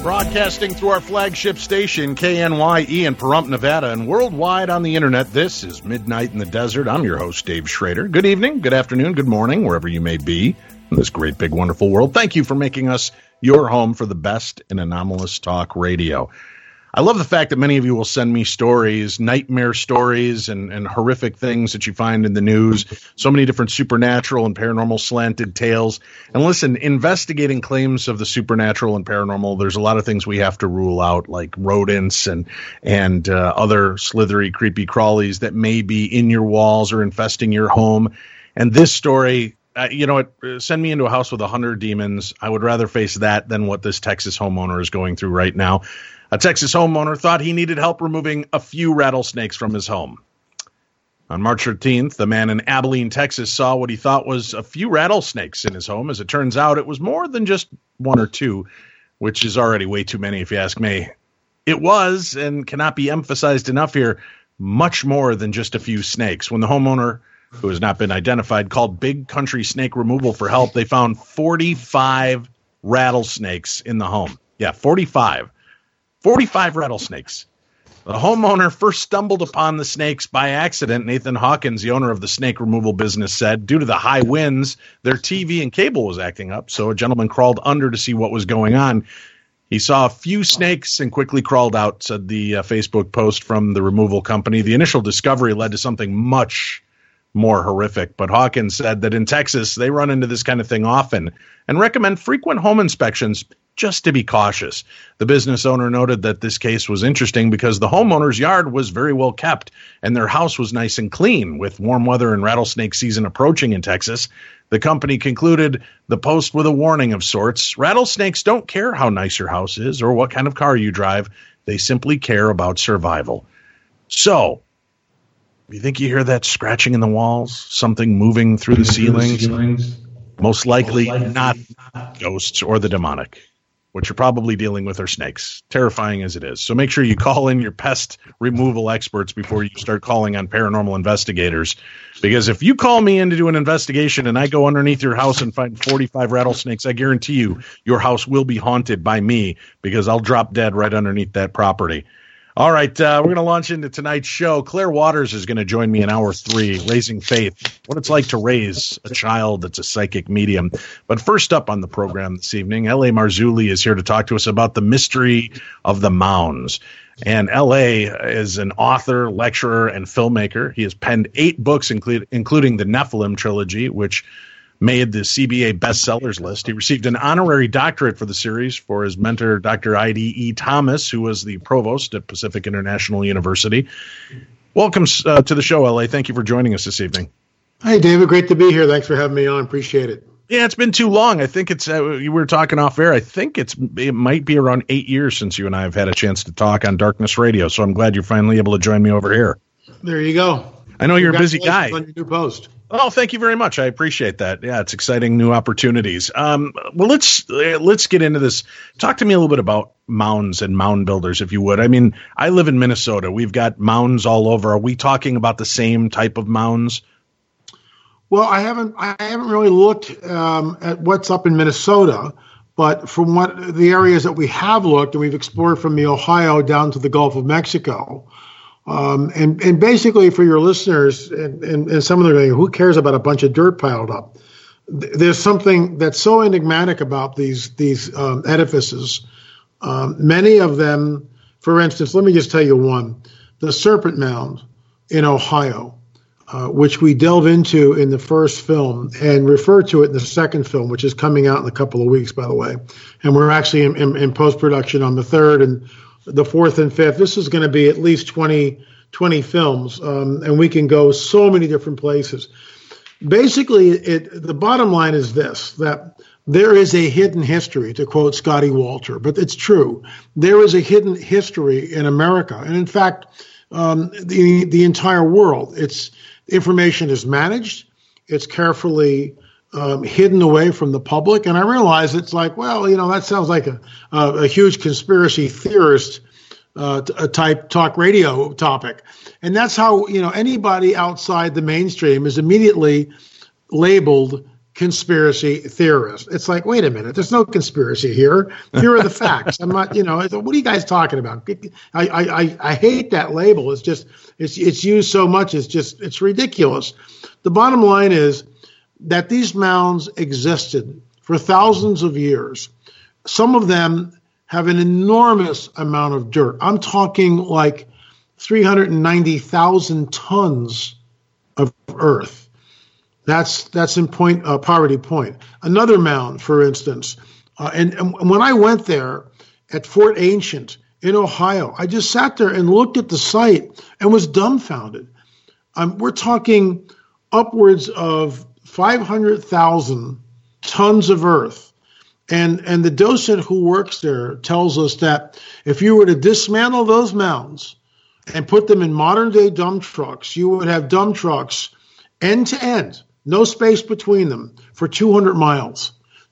Broadcasting through our flagship station, KNYE in Pahrump, Nevada, and worldwide on the internet, this is Midnight in the Desert. I'm your host, Dave Schrader. Good evening, good afternoon, good morning, wherever you may be in this great, big, wonderful world. Thank you for making us your home for the best in anomalous talk radio. I love the fact that many of you will send me stories, nightmare stories, and horrific things that you find in the news. So many different supernatural and paranormal slanted tales. And listen, investigating claims of the supernatural and paranormal, there's a lot of things we have to rule out, like rodents and other slithery, creepy crawlies that may be in your walls or infesting your home. And this story, send me into a house with 100 demons. I would rather face that than what this Texas homeowner is going through right now. A Texas homeowner thought he needed help removing a few rattlesnakes from his home. On March 13th, the man in Abilene, Texas, saw what he thought was a few rattlesnakes in his home. As it turns out, it was more than just one or two, which is already way too many if you ask me. It was, and cannot be emphasized enough here, much more than just a few snakes. When the homeowner, who has not been identified, called Big Country Snake Removal for help, they found 45 rattlesnakes in the home. Yeah, 45 rattlesnakes. The homeowner first stumbled upon the snakes by accident. Nathan Hawkins, the owner of the snake removal business, said due to the high winds, their TV and cable was acting up, so a gentleman crawled under to see what was going on. He saw a few snakes and quickly crawled out, said the Facebook post from the removal company. The initial discovery led to something much more horrific, but Hawkins said that in Texas, they run into this kind of thing often and recommend frequent home inspections just to be cautious. The business owner noted that this case was interesting because the homeowner's yard was very well kept and their house was nice and clean. With warm weather and rattlesnake season approaching in Texas, the company concluded the post with a warning of sorts. Rattlesnakes don't care how nice your house is or what kind of car you drive. They simply care about survival. So, you think you hear that scratching in the walls? Something moving through the ceilings? Most likely not ghosts or the demonic. What you're probably dealing with are snakes, terrifying as it is. So make sure you call in your pest removal experts before you start calling on paranormal investigators. Because if you call me in to do an investigation and I go underneath your house and find 45 rattlesnakes, I guarantee you your house will be haunted by me because I'll drop dead right underneath that property. All right, we're going to launch into tonight's show. Claire Waters is going to join me in hour 3, Raising Faith, what it's like to raise a child that's a psychic medium. But first up on the program this evening, L.A. Marzulli is here to talk to us about the mystery of the mounds. And L.A. is an author, lecturer, and filmmaker. He has penned 8 books, including the Nephilim trilogy, which made the CBA bestsellers list. He received an honorary doctorate for the series for his mentor, Dr. I.D.E. Thomas, who was the provost at Pacific International University. Welcome to the show, L.A. Thank you for joining us this evening. Hey, David. Great to be here. Thanks for having me on. Appreciate it. Yeah, it's been too long. I think it's, you were talking off air, I think it might be around 8 years since you and I have had a chance to talk on Darkness Radio, so I'm glad you're finally able to join me over here. There you go. I know you're a busy guy. On your new post. Oh, thank you very much. I appreciate that. Yeah, it's exciting new opportunities. Well, let's get into this. Talk to me a little bit about mounds and mound builders, if you would. I mean, I live in Minnesota. We've got mounds all over. Are we talking about the same type of mounds? Well, I haven't really looked at what's up in Minnesota, but from what the areas that we have looked and we've explored from the Ohio down to the Gulf of Mexico. And basically for your listeners and some of them, who cares about a bunch of dirt piled up? There's something that's so enigmatic about these edifices. Many of them, for instance, let me just tell you one, the Serpent Mound in Ohio, which we delve into in the first film and refer to it in the second film, which is coming out in a couple of weeks, by the way. And we're actually in post-production on the third and the fourth and fifth. This is going to be at least 20 films, and we can go so many different places. Basically, the bottom line is this, that there is a hidden history, to quote Scotty Walter, but it's true. There is a hidden history in America, and in fact, the entire world. Its information is managed. It's carefully hidden away from the public. And I realize it's like, well, that sounds like a huge conspiracy theorist type talk radio topic. And that's how, anybody outside the mainstream is immediately labeled conspiracy theorists. It's like, wait a minute, there's no conspiracy here. Here are the facts. I'm not, what are you guys talking about? I hate that label. It's just, it's used so much. It's ridiculous. The bottom line is that these mounds existed for thousands of years. Some of them have an enormous amount of dirt. I'm talking like 390,000 tons of earth. That's in Poverty Point. Another mound, for instance, and when I went there at Fort Ancient in Ohio, I just sat there and looked at the site and was dumbfounded. We're talking upwards of 500,000 tons of earth. And the docent who works there tells us that if you were to dismantle those mounds and put them in modern day dump trucks, you would have dump trucks end to end, no space between them, for 200 miles.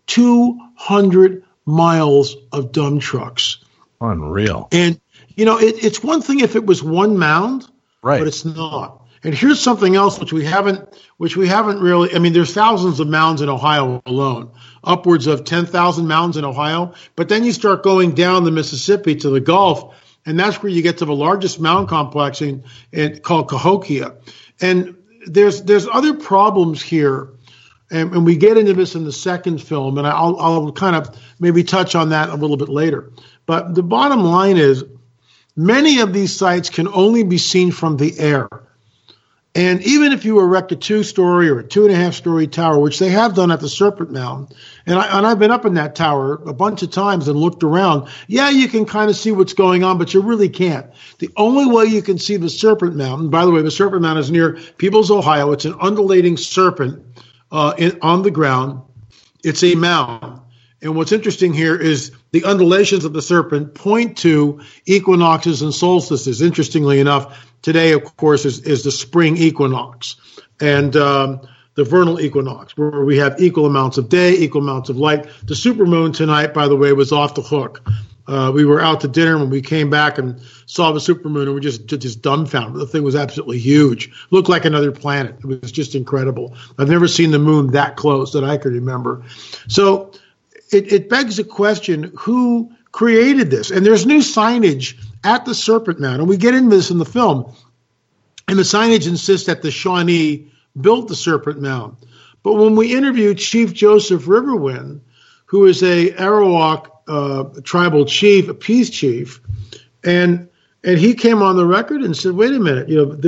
200 miles of dump trucks. Unreal. And, it's one thing if it was one mound, right, but it's not. And here's something else which we haven't really, there's thousands of mounds in Ohio alone, upwards of 10,000 mounds in Ohio. But then you start going down the Mississippi to the Gulf, and that's where you get to the largest mound complex called Cahokia. And there's other problems here, and we get into this in the second film, and I'll kind of maybe touch on that a little bit later. But the bottom line is many of these sites can only be seen from the air. And even if you erect a 2-story or a 2.5-story tower, which they have done at the Serpent Mound, and I've been up in that tower a bunch of times and looked around, yeah, you can kind of see what's going on, but you really can't. The only way you can see the Serpent Mound, and by the way, the Serpent Mound is near Peebles, Ohio. It's an undulating serpent on the ground. It's a mound. And what's interesting here is the undulations of the serpent point to equinoxes and solstices. Interestingly enough, today, of course, is the spring equinox and the vernal equinox, where we have equal amounts of day, equal amounts of light. The supermoon tonight, by the way, was off the hook. We were out to dinner when we came back and saw the supermoon, and we just dumbfounded. The thing was absolutely huge. Looked like another planet. It was just incredible. I've never seen the moon that close that I can remember. So it begs the question, who created this? And there's new signage at the Serpent Mound, and we get into this in the film. And the signage insists that the Shawnee built the Serpent Mound. But when we interviewed Chief Joseph Riverwind, who is a Arawak tribal chief, a peace chief, and he came on the record and said, "Wait a minute,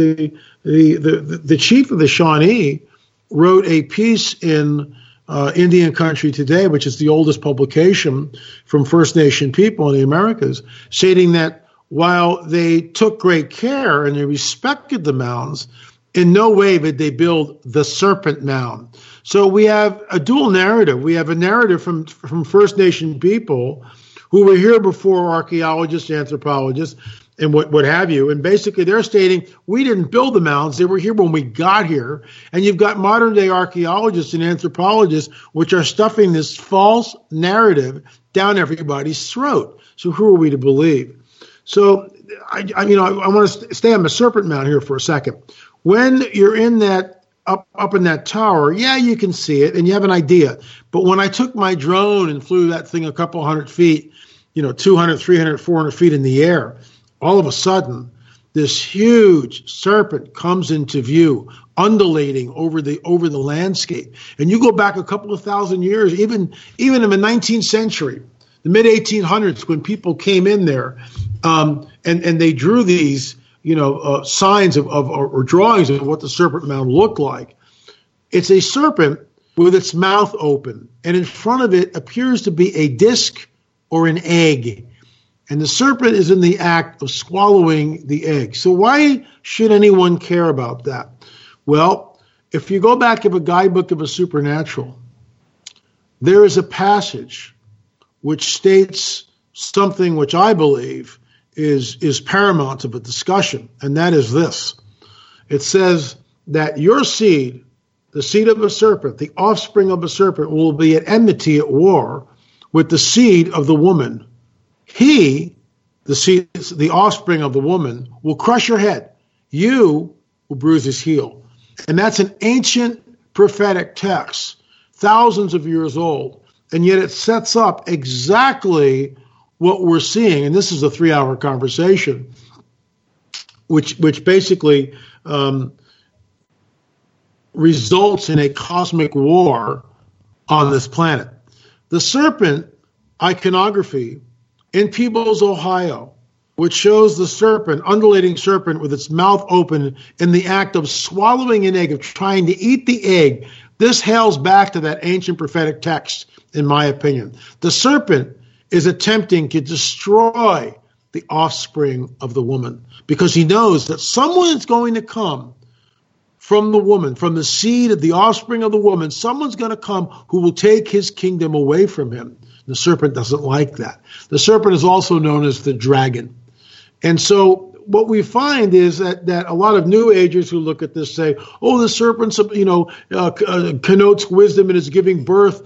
the chief of the Shawnee wrote a piece in Indian Country Today, which is the oldest publication from First Nation people in the Americas, stating that while they took great care and they respected the mounds, in no way did they build the Serpent Mound." So we have a dual narrative. We have a narrative from First Nation people who were here before archaeologists, anthropologists, and what have you. And basically they're stating, we didn't build the mounds. They were here when we got here. And you've got modern day archaeologists and anthropologists, which are stuffing this false narrative down everybody's throat. So who are we to believe? So I want to stay on the Serpent Mound here for a second. When you're in that, up in that tower, yeah, you can see it and you have an idea. But when I took my drone and flew that thing a couple hundred feet, 200, 300, 400 feet in the air, all of a sudden, this huge serpent comes into view, undulating over the landscape. And you go back a couple of thousand years, even in the 19th century, the mid 1800s, when people came in there, and they drew these, signs or drawings of what the Serpent Mound looked like. It's a serpent with its mouth open, and in front of it appears to be a disc or an egg. And the serpent is in the act of swallowing the egg. So why should anyone care about that? Well, if you go back to a guidebook of a supernatural, there is a passage which states something which I believe is paramount to the discussion, and that is this. It says that your seed, the seed of a serpent, the offspring of a serpent, will be at enmity, at war with the seed of the woman. He, the offspring of the woman, will crush your head. You will bruise his heel. And that's an ancient prophetic text thousands of years old, and yet it sets up exactly what we're seeing. And this is a 3-hour conversation, which basically results in a cosmic war on this planet. The serpent iconography in Peebles, Ohio, which shows the serpent, undulating serpent with its mouth open in the act of swallowing an egg, of trying to eat the egg. This hails back to that ancient prophetic text, in my opinion. The serpent is attempting to destroy the offspring of the woman because he knows that someone is going to come from the woman, from the seed of the offspring of the woman. Someone's going to come who will take his kingdom away from him. The serpent doesn't like that. The serpent is also known as the dragon. And so what we find is that a lot of New Agers who look at this say, oh, the serpent, connotes wisdom and is giving birth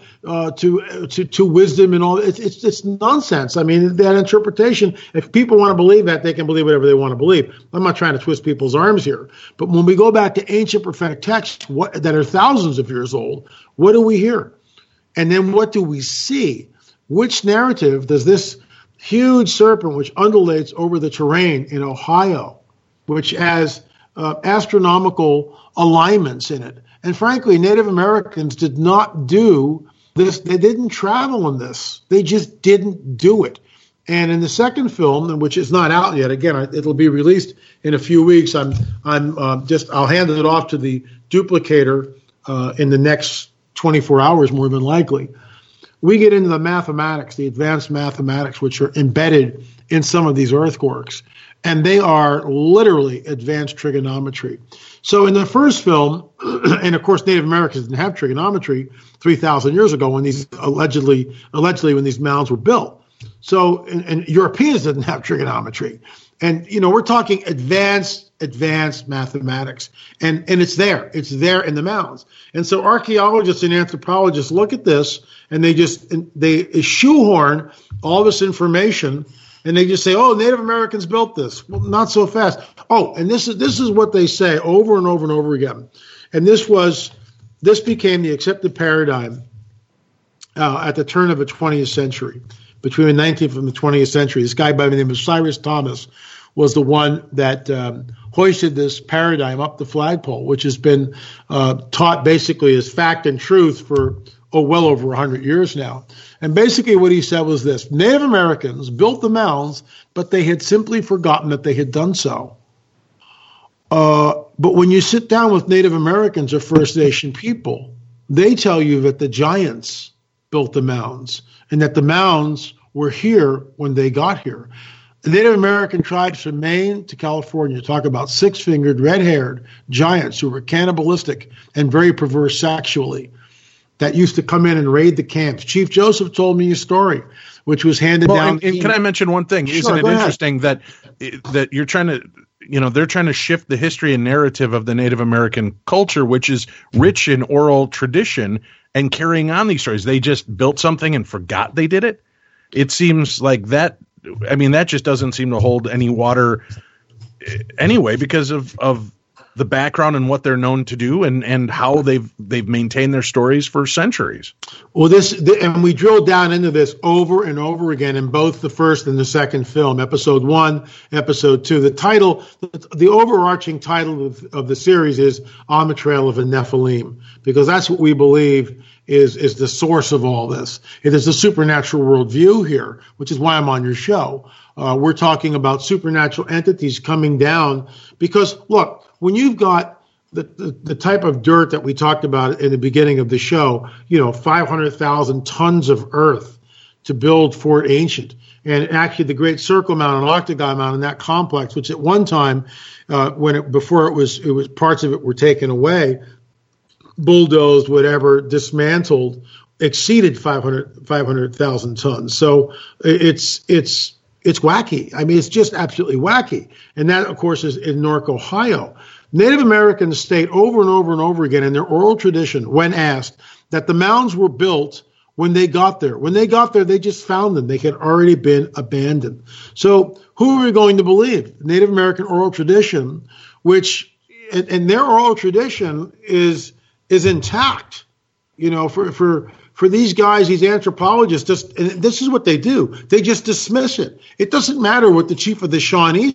to wisdom and all. It's nonsense. I mean, that interpretation, if people want to believe that, they can believe whatever they want to believe. I'm not trying to twist people's arms here. But when we go back to ancient prophetic texts that are thousands of years old, what do we hear? And then what do we see? Which narrative does this huge serpent, which undulates over the terrain in Ohio, which has astronomical alignments in it? And frankly, Native Americans did not do this. They didn't travel in this. They just didn't do it. And in the second film, which is not out yet, again, it'll be released in a few weeks. I'll hand it off to the duplicator in the next 24 hours, more than likely. We get into the mathematics, the advanced mathematics, which are embedded in some of these earthworks, and they are literally advanced trigonometry. So in the first film, and of course Native Americans didn't have trigonometry 3,000 years ago when these allegedly when these mounds were built. So and Europeans didn't have trigonometry, and we're talking advanced mathematics, and it's there in the mounds. And so archaeologists and anthropologists look at this and they shoehorn all this information, and they just say, oh, Native Americans built this. Well, not so fast. Oh, and this is what they say over and over and over again. And this became the accepted paradigm at the turn of the 20th century, between the 19th and the 20th century. This guy by the name of Cyrus Thomas was the one that hoisted this paradigm up the flagpole, which has been taught basically as fact and truth for well over 100 years now. And basically what he said was this: Native Americans built the mounds, but they had simply forgotten that they had done so. But when you sit down with Native Americans or First Nation people, they tell you that the giants built the mounds and that the mounds were here when they got here. The Native American tribes from Maine to California talk about six-fingered, red-haired giants who were cannibalistic and very perverse sexually that used to come in and raid the camps. Chief Joseph told me a story, which was handed down. And can I mention one thing? Isn't it interesting that you're trying to, they're trying to shift the history and narrative of the Native American culture, which is rich in oral tradition, and carrying on these stories. They just built something and forgot they did it. It seems like that. I mean, that just doesn't seem to hold any water anyway, because of the background and what they're known to do and how they've maintained their stories for centuries. Well, and we drilled down into this over and over again in both the first and the second film, episode 1, episode 2. The title, the overarching title of the series is On the Trail of the Nephilim, because that's what we believe is the source of all this. It is the supernatural worldview here, which is why I'm on your show. We're talking about supernatural entities coming down because, look, when you've got the type of dirt that we talked about in the beginning of the show, 500,000 tons of earth to build Fort Ancient, and actually the Great Circle Mound and Octagon Mound in that complex, which at one time, before it was parts of it were taken away, bulldozed, whatever, dismantled, exceeded 500,000 tons. So it's wacky. I mean, it's just absolutely wacky. And that, of course, is in Newark, Ohio. Native Americans state over and over and over again in their oral tradition, when asked, that the mounds were built when they got there. When they got there, they just found them. They had already been abandoned. So who are we going to believe? Native American oral tradition, which, and their oral tradition is intact. For these guys, these anthropologists, and this is what they do. They just dismiss it. It doesn't matter what the chief of the Shawnee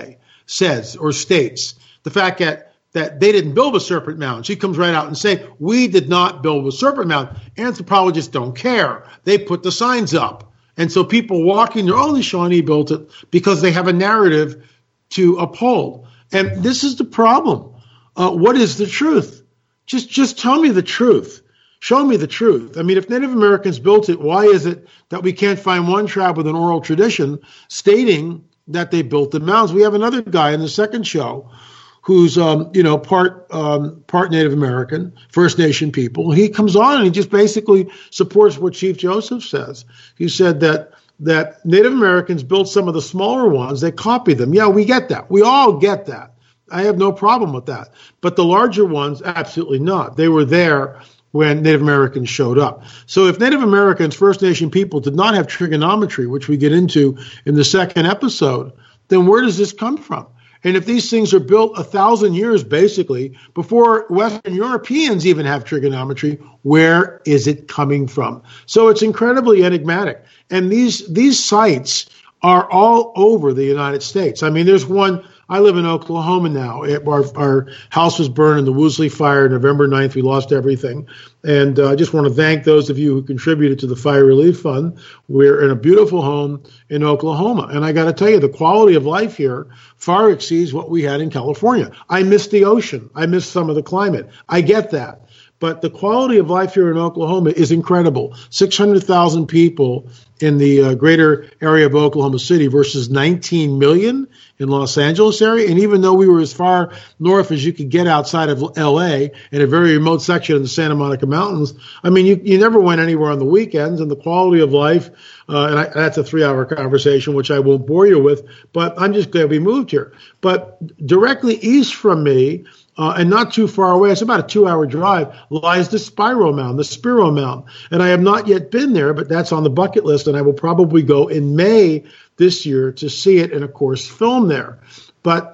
says or states. The fact that they didn't build a serpent mound. She comes right out and say, we did not build a serpent mound. Anthropologists don't care. They put the signs up. And so people walking there, the Shawnee built it, because they have a narrative to uphold. And this is the problem. What is the truth? Just tell me the truth. Show me the truth. I mean, if Native Americans built it, why is it that we can't find one tribe with an oral tradition stating that they built the mounds? We have another guy in the second show who's, part Native American, First Nation people. He comes on and he just basically supports what Chief Joseph says. He said that Native Americans built some of the smaller ones. They copied them. Yeah, we get that. We all get that. I have no problem with that. But the larger ones, absolutely not. They were there when Native Americans showed up. So if Native Americans, First Nation people, did not have trigonometry, which we get into in the second episode, then where does this come from? And if these things are built 1,000 years, basically, before Western Europeans even have trigonometry, where is it coming from? So it's incredibly enigmatic. And these sites are all over the United States. I mean, there's one. I live in Oklahoma now. Our house was burned in the Woolsey fire, November 9th. We lost everything. And I just want to thank those of you who contributed to the Fire Relief Fund. We're in a beautiful home in Oklahoma. And I got to tell you, the quality of life here far exceeds what we had in California. I miss the ocean. I miss some of the climate. I get that. But the quality of life here in Oklahoma is incredible. 600,000 people in the greater area of Oklahoma City versus 19 million in Los Angeles area. And even though we were as far north as you could get outside of L.A. in a very remote section of the Santa Monica Mountains, I mean, you never went anywhere on the weekends, and the quality of life, that's a 3-hour conversation, which I won't bore you with, but I'm just glad we moved here. But directly east from me, and not too far away, it's about a 2-hour drive, lies the Spiro Mound. And I have not yet been there, but that's on the bucket list, and I will probably go in May this year to see it and, of course, film there. But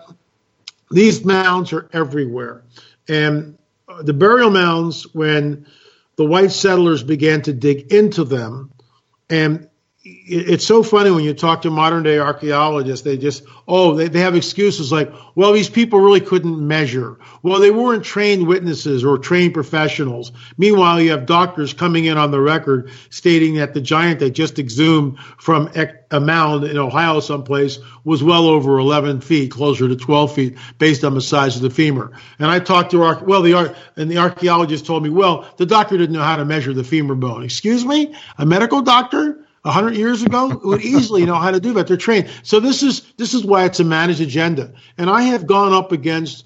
these mounds are everywhere. And the burial mounds, when the white settlers began to dig into them, and it's so funny when you talk to modern day archaeologists, they have excuses like, well, these people really couldn't measure. Well, they weren't trained witnesses or trained professionals. Meanwhile, you have doctors coming in on the record stating that the giant they just exhumed from a mound in Ohio someplace was well over 11 feet, closer to 12 feet, based on the size of the femur. And I talked to the archaeologist told me, well, the doctor didn't know how to measure the femur bone. Excuse me? A medical doctor? 100 years ago would easily know how to do that. They're trained. So this is why it's a managed agenda. And I have gone up against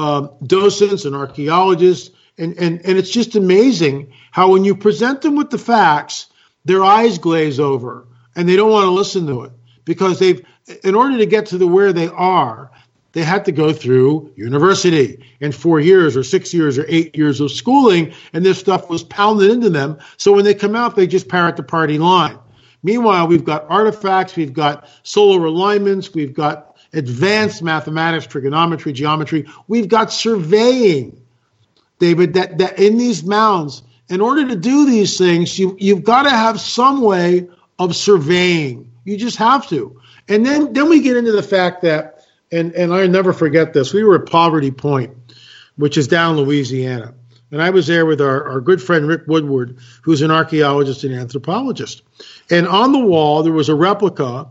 docents and archaeologists, and it's just amazing how when you present them with the facts, their eyes glaze over and they don't want to listen to it, because in order to get to where they are, they had to go through university and 4 years or 6 years or 8 years of schooling, and this stuff was pounded into them. So when they come out, they just parrot the party line. Meanwhile, we've got artifacts, we've got solar alignments, we've got advanced mathematics, trigonometry, geometry, we've got surveying, David, that in these mounds, in order to do these things, you've got to have some way of surveying. You just have to. And then we get into the fact that, and I'll never forget this, we were at Poverty Point, which is down in Louisiana. And I was there with our good friend Rick Woodward, who's an archaeologist and anthropologist. And on the wall, there was a replica,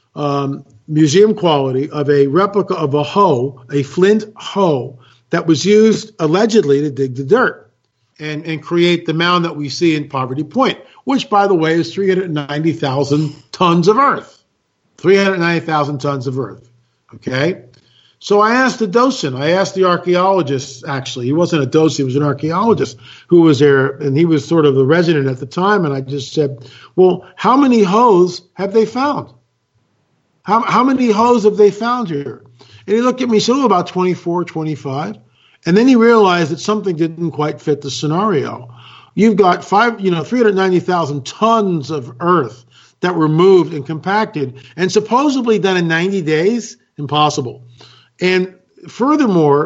museum quality, of a replica of a hoe, a flint hoe, that was used allegedly to dig the dirt and create the mound that we see in Poverty Point, which, by the way, is 390,000 tons of earth. 390,000 tons of earth. Okay? So I asked the docent, I asked the archaeologist, actually, he wasn't a docent, he was an archaeologist who was there, and he was sort of the resident at the time, and I just said, well, how many hoes have they found? How many hoes have they found here? And he looked at me and said, about 24, 25. And then he realized that something didn't quite fit the scenario. You've got 390,000 tons of earth that were moved and compacted, and supposedly done in 90 days? Impossible. And furthermore,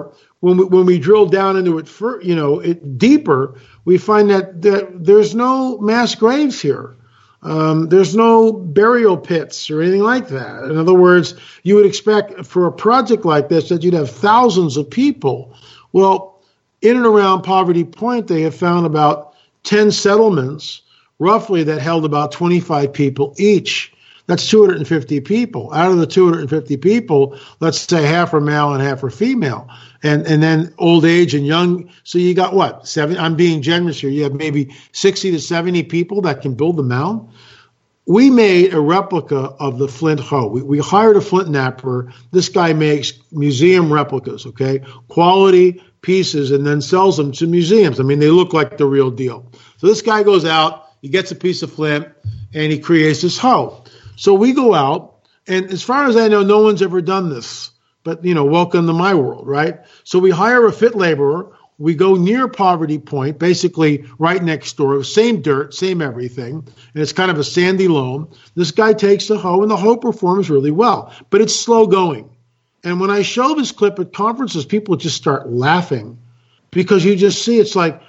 when we drill down into it, deeper, we find that there's no mass graves here. There's no burial pits or anything like that. In other words, you would expect for a project like this that you'd have thousands of people. Well, in and around Poverty Point, they have found about 10 settlements, roughly, that held about 25 people each. That's 250 people. Out of the 250 people, let's say half are male and half are female. And then old age and young. So you got what? I'm being generous here. You have maybe 60 to 70 people that can build the mound. We made a replica of the flint hoe. We hired a flint knapper. This guy makes museum replicas, okay? Quality pieces, and then sells them to museums. I mean, they look like the real deal. So this guy goes out, he gets a piece of flint, and he creates this hoe. So we go out, and as far as I know, no one's ever done this. But, welcome to my world, right? So we hire a fit laborer. We go near Poverty Point, basically right next door, same dirt, same everything, and it's kind of a sandy loam. This guy takes the hoe, and the hoe performs really well, but it's slow going. And when I show this clip at conferences, people just start laughing because you just see it's like,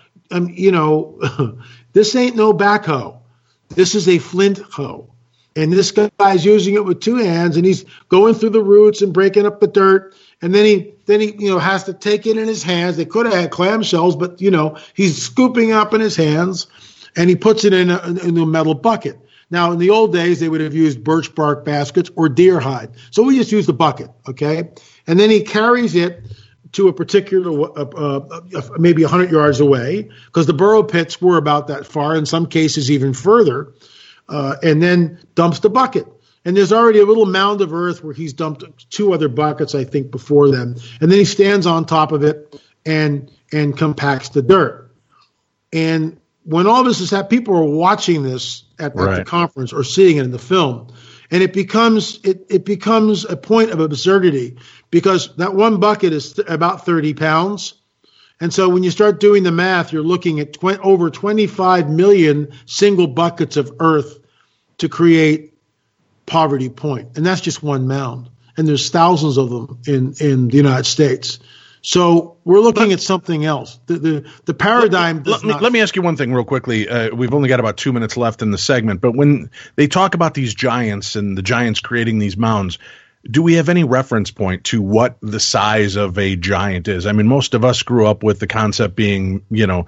this ain't no backhoe. This is a flint hoe. And this guy's using it with two hands, and he's going through the roots and breaking up the dirt. And then he has to take it in his hands. They could have had clamshells, but he's scooping up in his hands, and he puts it in a metal bucket. Now, in the old days, they would have used birch bark baskets or deer hide. So we just use the bucket, okay? And then he carries it to a particular, maybe 100 yards away, because the burrow pits were about that far, in some cases even further. And then dumps the bucket. And there's already a little mound of earth where he's dumped two other buckets, I think, before them. And then he stands on top of it and compacts the dirt. And when all this is happening, people are watching this at the conference or seeing it in the film. And it becomes a point of absurdity because that one bucket is about 30 pounds. And so when you start doing the math, you're looking at over 25 million single buckets of earth to create Poverty Point. And that's just one mound. And there's thousands of them in the United States. So we're looking at something else. The paradigm let me ask you one thing real quickly. We've only got about 2 minutes left in the segment. But when they talk about these giants and the giants creating these mounds, do we have any reference point to what the size of a giant is? I mean, most of us grew up with the concept being,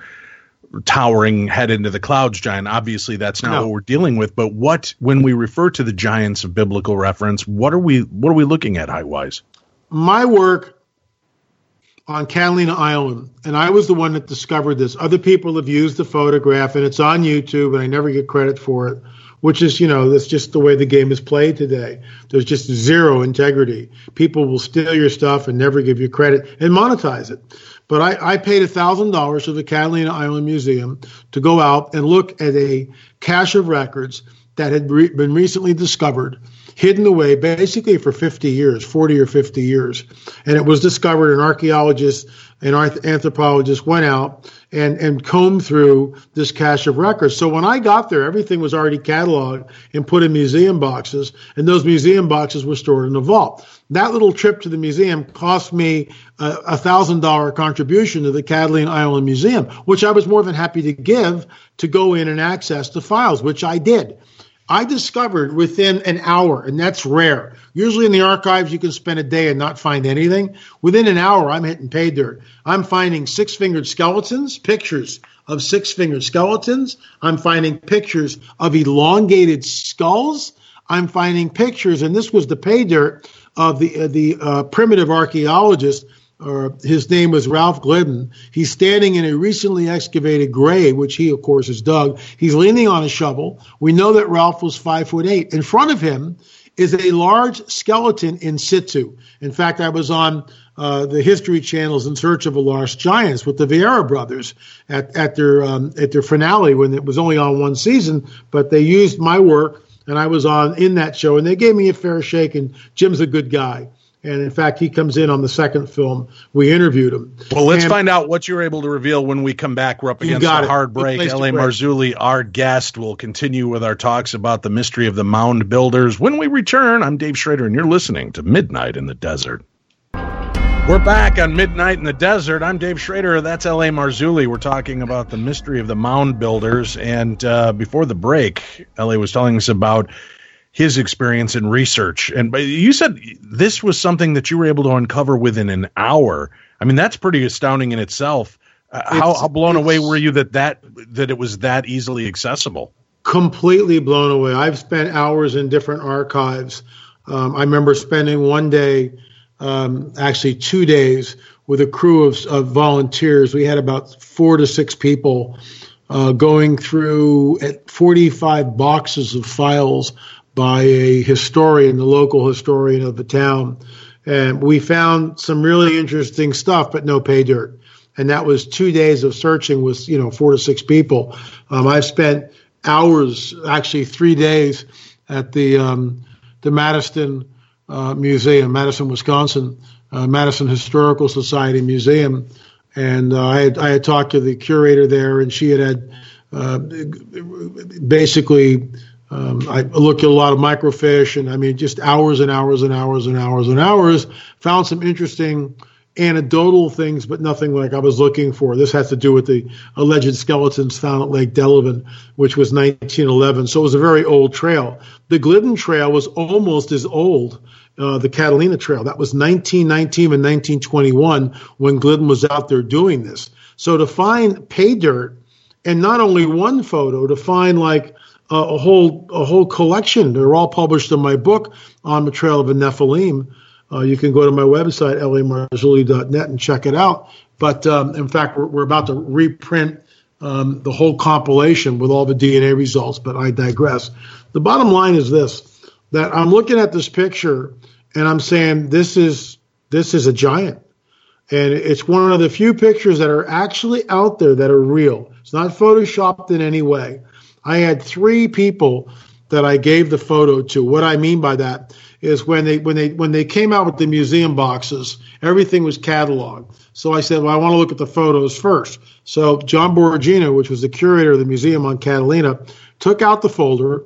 towering head into the clouds giant. Obviously, that's not what we're dealing with. But when we refer to the giants of biblical reference, what are we looking at height-wise? My work on Catalina Island, and I was the one that discovered this. Other people have used the photograph, and it's on YouTube, and I never get credit for it. Which is, that's just the way the game is played today. There's just zero integrity. People will steal your stuff and never give you credit and monetize it. But I paid $1,000 to the Catalina Island Museum to go out and look at a cache of records that had been recently discovered, hidden away basically for 40 or 50 years. And it was discovered, an archaeologist and anthropologist went out and combed through this cache of records. So when I got there, everything was already cataloged and put in museum boxes, and those museum boxes were stored in a vault. That little trip to the museum cost me a $1,000 contribution to the Catalina Island Museum, which I was more than happy to give to go in and access the files, which I did. I discovered within an hour, and that's rare. Usually in the archives, you can spend a day and not find anything. Within an hour, I'm hitting pay dirt. I'm finding six-fingered skeletons, pictures of six-fingered skeletons. I'm finding pictures of elongated skulls. I'm finding pictures, and this was the pay dirt of the primitive archaeologist. His name was Ralph Glidden. He's standing in a recently excavated grave, which he, of course, has dug. He's leaning on a shovel. We know that Ralph was 5'8". In front of him is a large skeleton in situ. In fact, I was on the History Channel's In Search of the Lost Giants with the Vieira brothers at their finale when it was only on one season, but they used my work, and I was in that show, and they gave me a fair shake, and Jim's a good guy. And in fact, he comes in on the second film. We interviewed him. Well, let's find out what you're able to reveal when we come back. We're up against a hard break. L.A. Marzulli, our guest, will continue with our talks about the mystery of the mound builders. When we return, I'm Dave Schrader, and you're listening to Midnight in the Desert. We're back on Midnight in the Desert. I'm Dave Schrader. That's L.A. Marzulli. We're talking about the mystery of the mound builders. And before the break, L.A. was telling us about his experience in research. And you said this was something that you were able to uncover within an hour. I mean, that's pretty astounding in itself. How blown away were you that it was that easily accessible? Completely blown away. I've spent hours in different archives. I remember spending one day, actually 2 days, with a crew of volunteers. We had about 4 to 6 people going through 45 boxes of files by a historian, the local historian of the town. And we found some really interesting stuff, but no pay dirt. And that was 2 days of searching with, 4 to 6 people. I've spent hours, actually 3 days, at the Madison Museum, Madison, Wisconsin, Madison Historical Society Museum. And I had talked to the curator there, and she had basically, I looked at a lot of microfiche, and I mean, just hours and hours and hours and hours and hours, found some interesting anecdotal things, but nothing like I was looking for. This has to do with the alleged skeletons found at Lake Delavan, which was 1911. So it was a very old trail. The Glidden Trail was almost as old, the Catalina Trail. That was 1919 and 1921 when Glidden was out there doing this. So to find pay dirt, and not only one photo, to find like a whole collection. They're all published in my book, On the Trail of the Nephilim. You can go to my website, lamarzulli.net, and check it out. But in fact, we're about to reprint the whole compilation with all the DNA results, but I digress. The bottom line is this, that I'm looking at this picture and I'm saying this is a giant. And it's one of the few pictures that are actually out there that are real. It's not photoshopped in any way. I had 3 people that I gave the photo to. What I mean by that is when they came out with the museum boxes, everything was cataloged. So I said, well, I want to look at the photos first. So John Borgino, which was the curator of the museum on Catalina, took out the folder,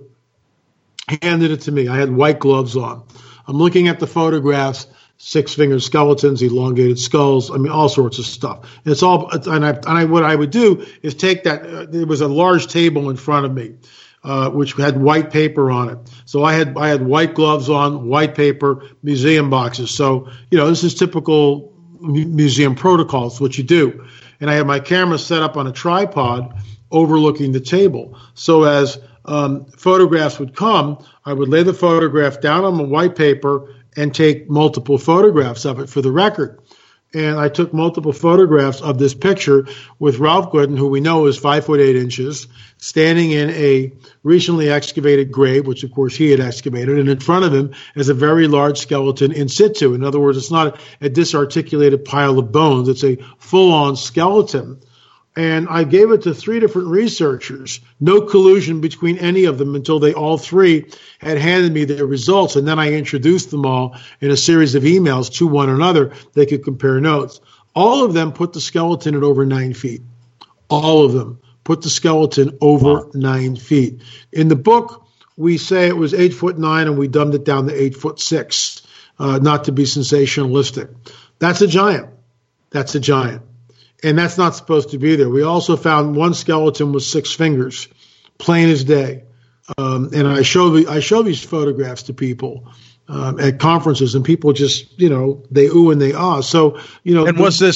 handed it to me. I had white gloves on. I'm looking at the photographs, 6-fingered skeletons, elongated skulls, I mean, all sorts of stuff. And it's all, what I would do is take that, there was a large table in front of me, which had white paper on it. So I had white gloves on, white paper, museum boxes. So, this is typical museum protocols, what you do. And I had my camera set up on a tripod overlooking the table. So as photographs would come, I would lay the photograph down on the white paper and take multiple photographs of it for the record. And I took multiple photographs of this picture with Ralph Glidden, who we know is 5'8", standing in a recently excavated grave, which of course he had excavated, and in front of him is a very large skeleton in situ. In other words, it's not a disarticulated pile of bones, it's a full-on skeleton. And I gave it to 3 different researchers, no collusion between any of them until they all 3 had handed me their results. And then I introduced them all in a series of emails to one another. They could compare notes. All of them put the skeleton at over 9 feet. All of them put the skeleton over 9 feet. In the book, we say it was 8'9", and we dumbed it down to 8'6", not to be sensationalistic. That's a giant. That's a giant. And that's not supposed to be there. We also found one skeleton with 6 fingers, plain as day. And I show these photographs to people at conferences, and people just, they ooh and they ah. So, And was this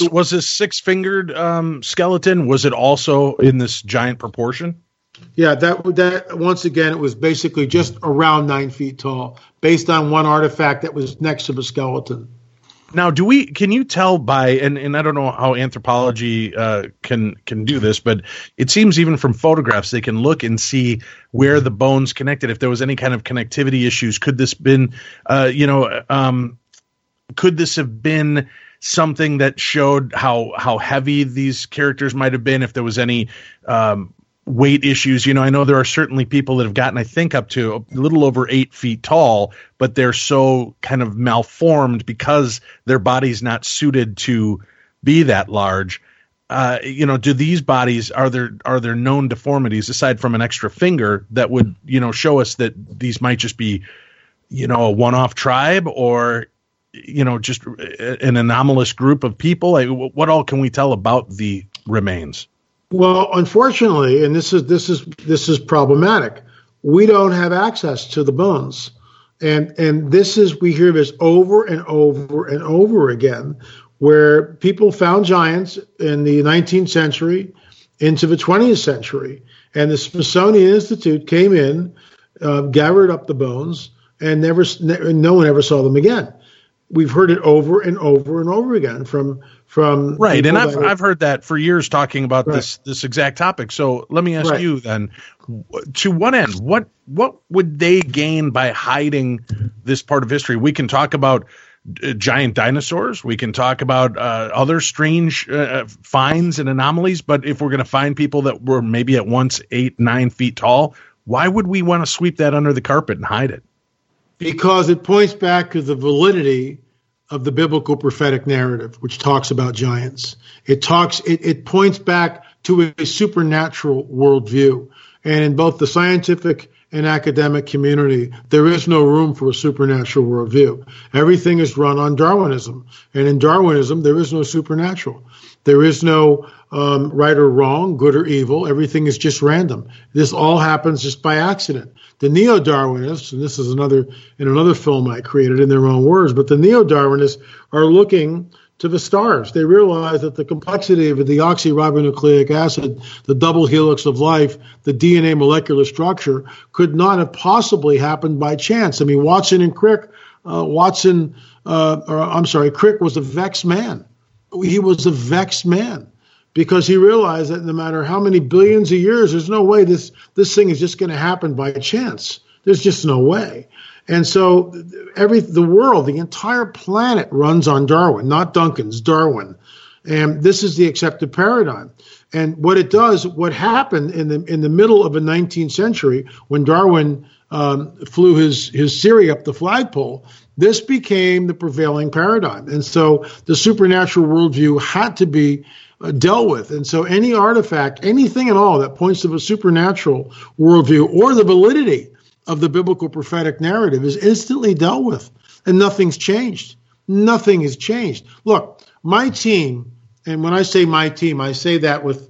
6-fingered skeleton? Was it also in this giant proportion? Yeah, that once again, it was basically just around 9 feet tall, based on one artifact that was next to the skeleton. Now, can you tell by, and I don't know how anthropology can do this, but it seems even from photographs, they can look and see where the bones connected. If there was any kind of connectivity issues, could this could this have been something that showed how heavy these characters might have been? If there was any weight issues, I know there are certainly people that have gotten, I think, up to a little over 8 feet tall, but they're so kind of malformed because their body's not suited to be that large. Do these bodies, are there known deformities aside from an extra finger that would, show us that these might just be, a one-off tribe, or just an anomalous group of people? Like, what all can we tell about the remains? Well, unfortunately, and this is problematic, we don't have access to the bones. And we hear this over and over and over again, where people found giants in the 19th century into the 20th century. And the Smithsonian Institute came in, gathered up the bones, and no one ever saw them again. We've heard it over and over and over again from right, and I've heard that for years, talking about this exact topic. So let me ask you then, to what end? What would they gain by hiding this part of history? We can talk about giant dinosaurs. We can talk about other strange finds and anomalies. But if we're going to find people that were maybe at once 8-9 feet tall, why would we want to sweep that under the carpet and hide it? Because it points back to the validity of the biblical prophetic narrative, which talks about giants. It points back to a supernatural worldview. And in both the scientific and academic community, there is no room for a supernatural worldview. Everything is run on Darwinism. And in Darwinism, there is no supernatural. There is no right or wrong, good or evil. Everything is just random. This all happens just by accident. The neo-Darwinists, and this is another film I created in their own words, but the neo-Darwinists are looking to the stars. They realize that the complexity of the deoxyribonucleic acid, the double helix of life, the DNA molecular structure could not have possibly happened by chance. I mean, Crick was a vexed man. He was a vexed man because he realized that no matter how many billions of years, there's no way this thing is just going to happen by chance. There's just no way. And so the entire planet runs on Darwin, not Duncan's, Darwin. And this is the accepted paradigm. And what happened in the middle of the 19th century when Darwin flew his theory up the flagpole, this became the prevailing paradigm. And so the supernatural worldview had to be dealt with. And so any artifact, anything at all that points to the supernatural worldview or the validity of the biblical prophetic narrative is instantly dealt with. And nothing's changed. Nothing has changed. Look, my team, and when I say my team, I say that with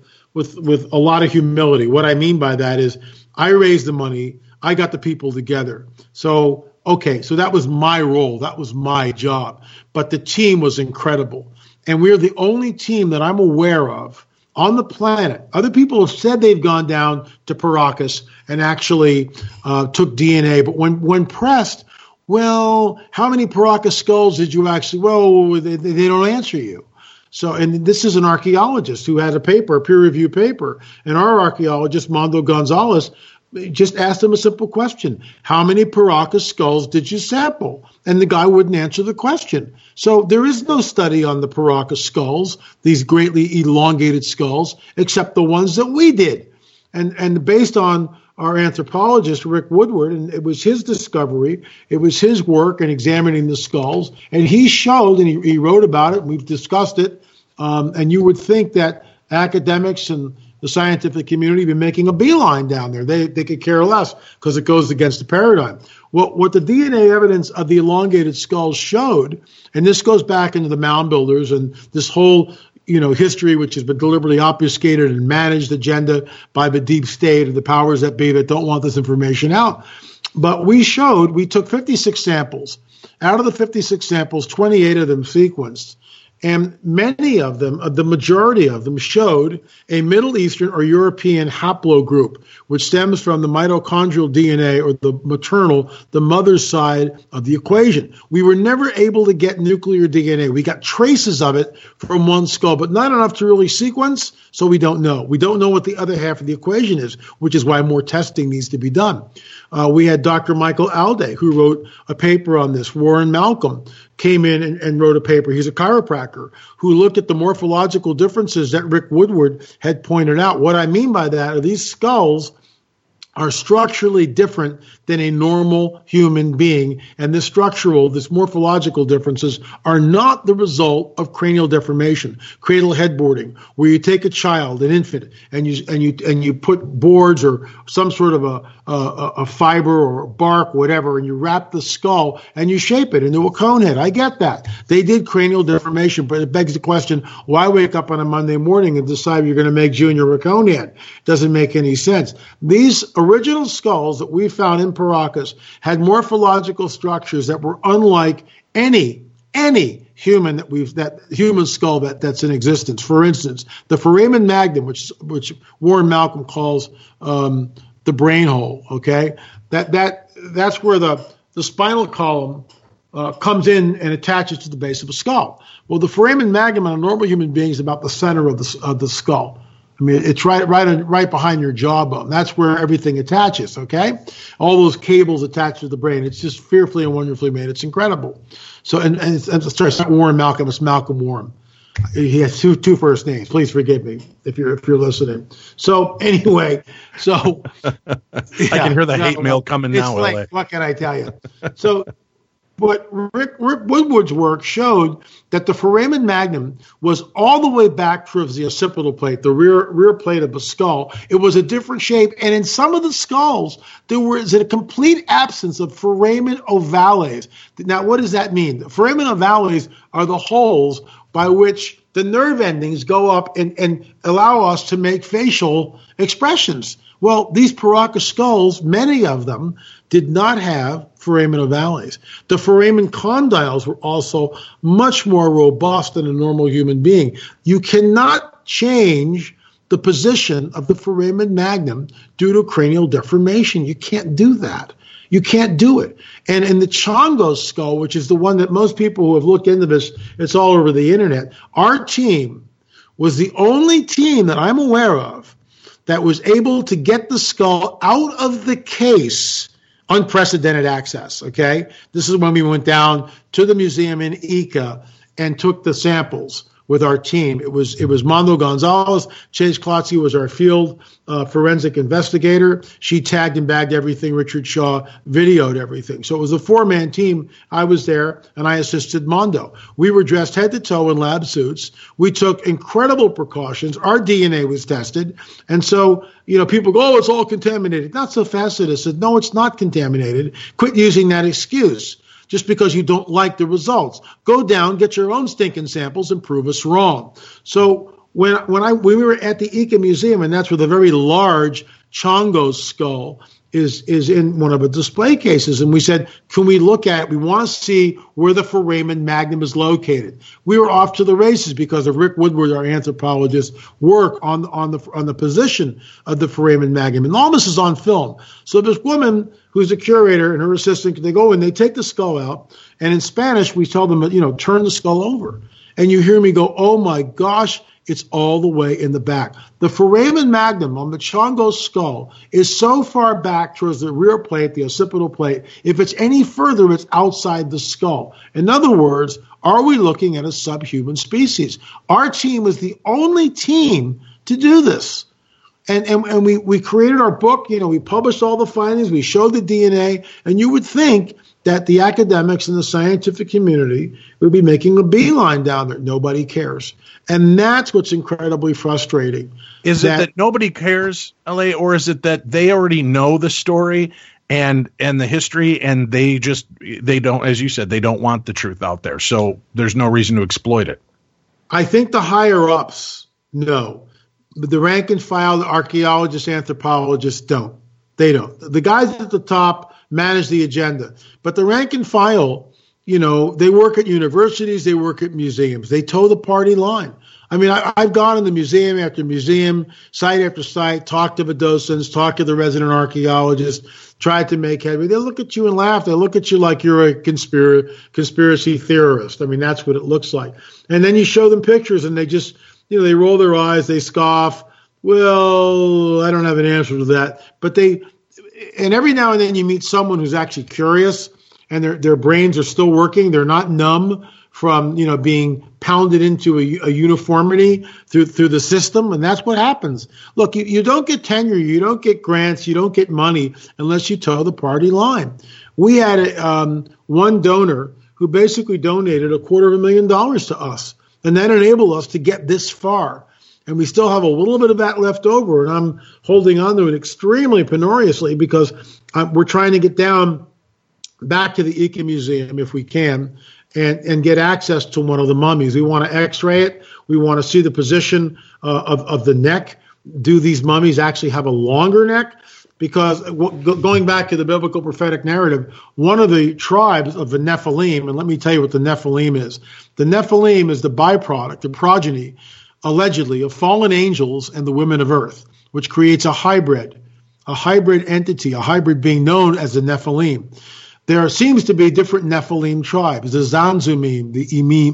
a lot of humility. What I mean by that is I raised the money. I got the people together. So that was my role. That was my job. But the team was incredible. And we're the only team that I'm aware of on the planet. Other people have said they've gone down to Paracas and actually took DNA. But when pressed, well, how many Paracas skulls did you actually? Well, they don't answer you. So, and this is an archaeologist who had a peer-reviewed paper. And our archaeologist, Mondo Gonzalez, just asked him a simple question. How many Paracas skulls did you sample? And the guy wouldn't answer the question. So there is no study on the Paracas skulls, these greatly elongated skulls, except the ones that we did. And based on our anthropologist, Rick Woodward, and it was his discovery, it was his work in examining the skulls, and he showed, and he wrote about it, and we've discussed it, and you would think that academics and the scientific community have been making a beeline down there. They could care less because it goes against the paradigm. What the DNA evidence of the elongated skulls showed, and this goes back into the mound builders and this whole history which has been deliberately obfuscated and managed agenda by the deep state and the powers that be that don't want this information out. But we took 56 samples. Out of the 56 samples, 28 of them sequenced. And many of them, the majority of them, showed a Middle Eastern or European haplogroup, which stems from the mitochondrial DNA or the mother's side of the equation. We were never able to get nuclear DNA. We got traces of it from one skull, but not enough to really sequence, so we don't know. We don't know what the other half of the equation is, which is why more testing needs to be done. We had Dr. Michael Alday, who wrote a paper on this. Warren Malcolm came in and wrote a paper. He's a chiropractor who looked at the morphological differences that Rick Woodward had pointed out. What I mean by that are these skulls are structurally different than a normal human being. And this morphological differences are not the result of cranial deformation, cradle headboarding, where you take a child, an infant, and you put boards or some sort of a fiber or bark, whatever, and you wrap the skull and you shape it into a cone head. I get that. They did cranial deformation, but it begs the question, why wake up on a Monday morning and decide you're going to make Junior a cone head? Doesn't make any sense. These original skulls that we found in Paracas had morphological structures that were unlike any human human skull that's in existence. For instance, the foramen magnum, which Warren Malcolm calls the brain hole. Okay, that's where the spinal column comes in and attaches to the base of a skull. Well, the foramen magnum on a normal human being is about the center of the skull. I mean, it's right behind your jawbone. That's where everything attaches, okay? All those cables attached to the brain. It's just fearfully and wonderfully made. It's incredible. So, sorry, it's not Warren Malcolm. It's Malcolm Warren. He has two first names. Please forgive me if you're listening. So anyway, I can hear the hate mail coming now. Like, what can I tell you? So. But Rick Woodward's work showed that the foramen magnum was all the way back towards the occipital plate, the rear plate of the skull. It was a different shape, and in some of the skulls, there was a complete absence of foramen ovales. Now, what does that mean? The foramen ovales are the holes by which the nerve endings go up and allow us to make facial expressions. Well, these Paracas skulls, many of them, did not have foramen ovales. The foramen condyles were also much more robust than a normal human being. You cannot change the position of the foramen magnum due to cranial deformation. You can't do that. You can't do it. And in the Chongo skull, which is the one that most people who have looked into this, it's all over the internet, our team was the only team that I'm aware of that was able to get the skull out of the case. Unprecedented access, okay? This is when we went down to the museum in Ica and took the samples with our team. It was Mondo Gonzalez. Chase Klotzy was our field forensic investigator. She tagged and bagged everything. Richard Shaw videoed everything. So it was a four-man team. I was there, and I assisted Mondo. We were dressed head to toe in lab suits. We took incredible precautions. Our DNA was tested. And so, people go, oh, it's all contaminated. Not so fast at us. I said, no, it's not contaminated. Quit using that excuse. Just because you don't like the results. Go down, get your own stinking samples, and prove us wrong. So when we were at the Ica Museum, and that's where the very large Chongo skull is in one of the display cases, and we said, can we look at it? We want to see where the foramen magnum is located. We were off to the races because of Rick Woodward, our anthropologist, work on the position of the foramen magnum. And all this is on film. So this woman who's a curator and her assistant, they go and they take the skull out, and in Spanish we tell them, turn the skull over. And you hear me go, oh my gosh, it's all the way in the back. The foramen magnum on the Chongo skull is so far back towards the rear plate, the occipital plate. If it's any further, it's outside the skull. In other words, are we looking at a subhuman species? Our team was the only team to do this. And we created our book, we published all the findings, we showed the DNA, and you would think that the academics and the scientific community would be making a beeline down there. Nobody cares. And that's what's incredibly frustrating. Is it that nobody cares, LA, or is it that they already know the story and the history, and they don't, as you said, they don't want the truth out there, so there's no reason to exploit it? I think the higher-ups know. But the rank and file, the archaeologists, anthropologists don't. They don't. The guys at the top manage the agenda. But the rank and file, they work at universities, they work at museums. They toe the party line. I mean, I've gone in the museum after museum, site after site, talked to the docents, talked to the resident archaeologists, tried to make headway. They look at you and laugh. They look at you like you're a conspiracy theorist. I mean, that's what it looks like. And then you show them pictures and they just... they roll their eyes, they scoff. Well, I don't have an answer to that. But and every now and then you meet someone who's actually curious and their brains are still working. They're not numb from being pounded into a uniformity through the system, and that's what happens. Look, you don't get tenure, you don't get grants, you don't get money unless you toe the party line. We had one donor who basically donated $250,000 to us, and that enabled us to get this far. And we still have a little bit of that left over, and I'm holding on to it extremely penuriously because we're trying to get down back to the Ica Museum if we can and get access to one of the mummies. We want to x-ray it. We want to see the position of the neck. Do these mummies actually have a longer neck? Because going back to the biblical prophetic narrative, one of the tribes of the Nephilim, and let me tell you what the Nephilim is. The Nephilim is the byproduct, the progeny, allegedly, of fallen angels and the women of earth, which creates a hybrid entity, a hybrid being known as the Nephilim. There seems to be different Nephilim tribes: the Zanzumim, the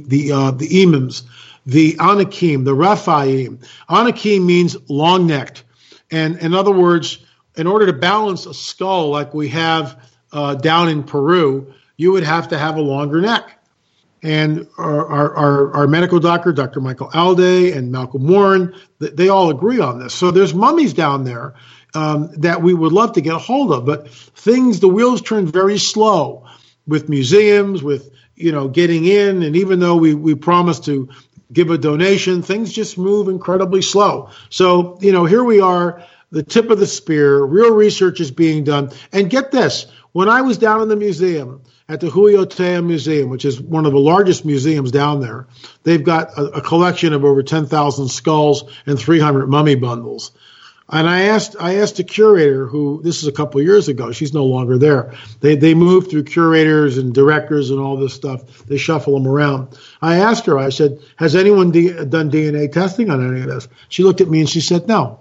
Emims, the Anakim, the Rephaim. Anakim means long-necked, and in other words, in order to balance a skull like we have down in Peru, you would have to have a longer neck. And our medical doctor, Dr. Michael Alday, and Malcolm Warren, they all agree on this. So there's mummies down there that we would love to get a hold of, but the wheels turn very slow with museums, with getting in, and even though we promise to give a donation, things just move incredibly slow. So here we are, the tip of the spear. Real research is being done. And get this, when I was down in the museum, at the Huiotea Museum, which is one of the largest museums down there, they've got a collection of over 10,000 skulls and 300 mummy bundles. And I asked the curator, who, this is a couple of years ago, she's no longer there. They move through curators and directors and all this stuff. They shuffle them around. I asked her, I said, has anyone done DNA testing on any of this? She looked at me and she said, no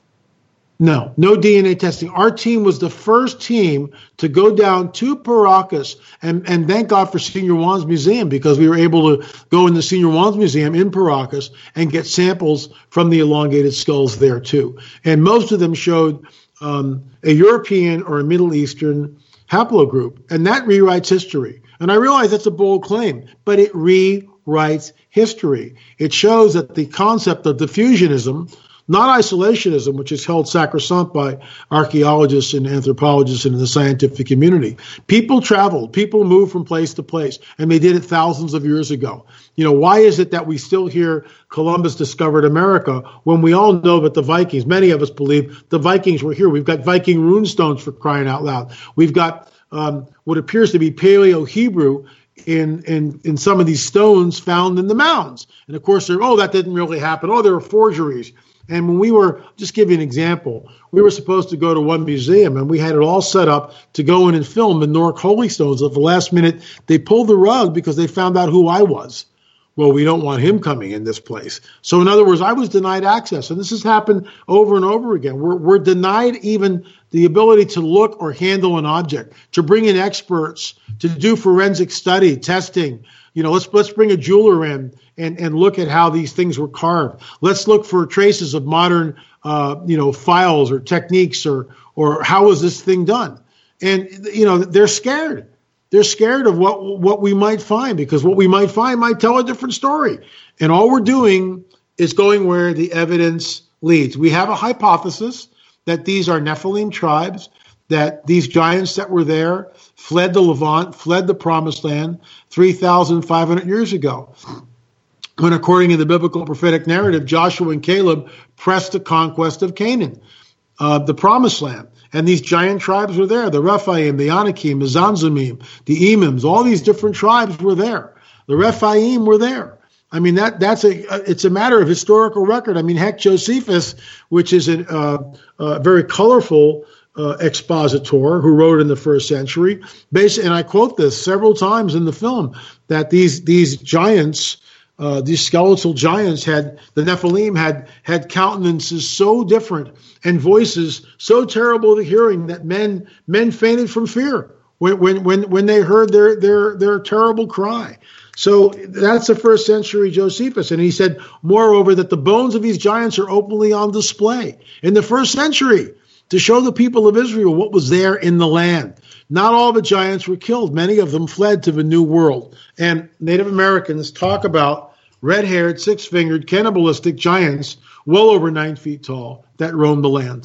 DNA testing. Our team was the first team to go down to Paracas, and thank God for Senior Juan's Museum, because we were able to go in the Senior Juan's Museum in Paracas and get samples from the elongated skulls there too. And most of them showed a European or a Middle Eastern haplogroup, and that rewrites history. And I realize that's a bold claim, but it rewrites history. It shows that the concept of diffusionism, not isolationism, which is held sacrosanct by archaeologists and anthropologists and in the scientific community. People traveled, people moved from place to place, and they did it thousands of years ago. Why is it that we still hear Columbus discovered America when we all know that the Vikings, many of us believe the Vikings were here? We've got Viking rune stones, for crying out loud. We've got what appears to be Paleo-Hebrew in some of these stones found in the mounds. And of course, that didn't really happen. There were forgeries. And when we were, just give you an example, we were supposed to go to one museum and we had it all set up to go in and film the Newark Holy Stones. At the last minute, they pulled the rug because they found out who I was. Well, we don't want him coming in this place. So in other words, I was denied access. And this has happened over and over again. We're denied even the ability to look or handle an object, to bring in experts, to do forensic study, testing. Let's bring a jeweler in and look at how these things were carved. Let's look for traces of modern, files or techniques or how was this thing done? And, they're scared. They're scared of what we might find, because what we might find might tell a different story. And all we're doing is going where the evidence leads. We have a hypothesis that these are Nephilim tribes, that these giants that were there fled the Levant, fled the Promised Land 3,500 years ago, when, according to the biblical prophetic narrative, Joshua and Caleb pressed the conquest of Canaan, the Promised Land. And these giant tribes were there: the Rephaim, the Anakim, the Zanzumim, the Emims. All these different tribes were there. The Rephaim were there. I mean, it's a matter of historical record. I mean, heck, Josephus, which is a very colorful expositor who wrote in the first century, and I quote this several times in the film, that these giants, these skeletal giants, the Nephilim had countenances so different and voices so terrible to hearing that men fainted from fear when they heard their terrible cry. So that's the first century Josephus. And he said, moreover, that the bones of these giants are openly on display in the first century to show the people of Israel what was there in the land. Not all the giants were killed. Many of them fled to the New World. And Native Americans talk about red-haired, six-fingered, cannibalistic giants well over 9 feet tall that roamed the land.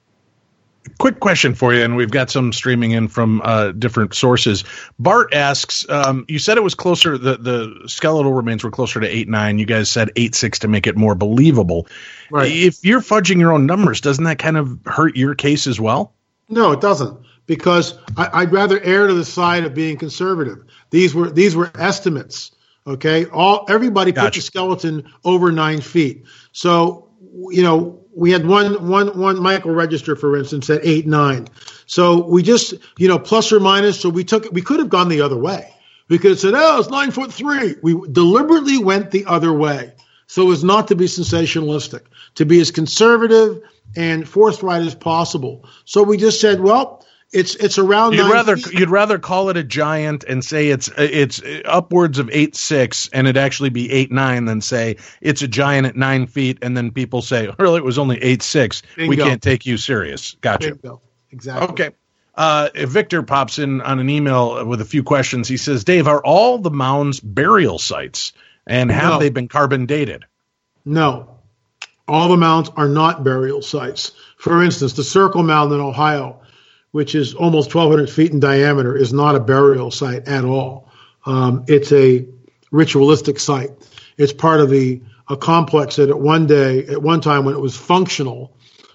Quick question for you, and we've got some streaming in from different sources. Bart asks, you said it was closer, the skeletal remains were closer to 8.9. You guys said 8.6 to make it more believable. Right. If you're fudging your own numbers, doesn't that kind of hurt your case as well? No, it doesn't, because I'd rather err to the side of being conservative. These were estimates, okay? Everybody put the skeleton over 9 feet. So, we had one Michael register, for instance, at 8.9. So we just, plus or minus. So we could have gone the other way. We could have said, it's 9'3". We deliberately went the other way. So as not to be sensationalistic, to be as conservative and forthright as possible. So we just said, well, it's around 9 feet. You'd rather call it a giant and say it's upwards of 8.6 and it actually be 8.9 than say it's a giant at 9 feet and then people say, really, it was only 8.6. We can't take you serious. Gotcha. Bingo. Exactly. Okay. Victor pops in on an email with a few questions. He says, Dave, are all the mounds burial sites, and have they been carbon dated? No. All the mounds are not burial sites. For instance, the Circle Mound in Ohio, which is almost 1,200 feet in diameter, is not a burial site at all. It's a ritualistic site. It's part of a complex that at one time when it was functional,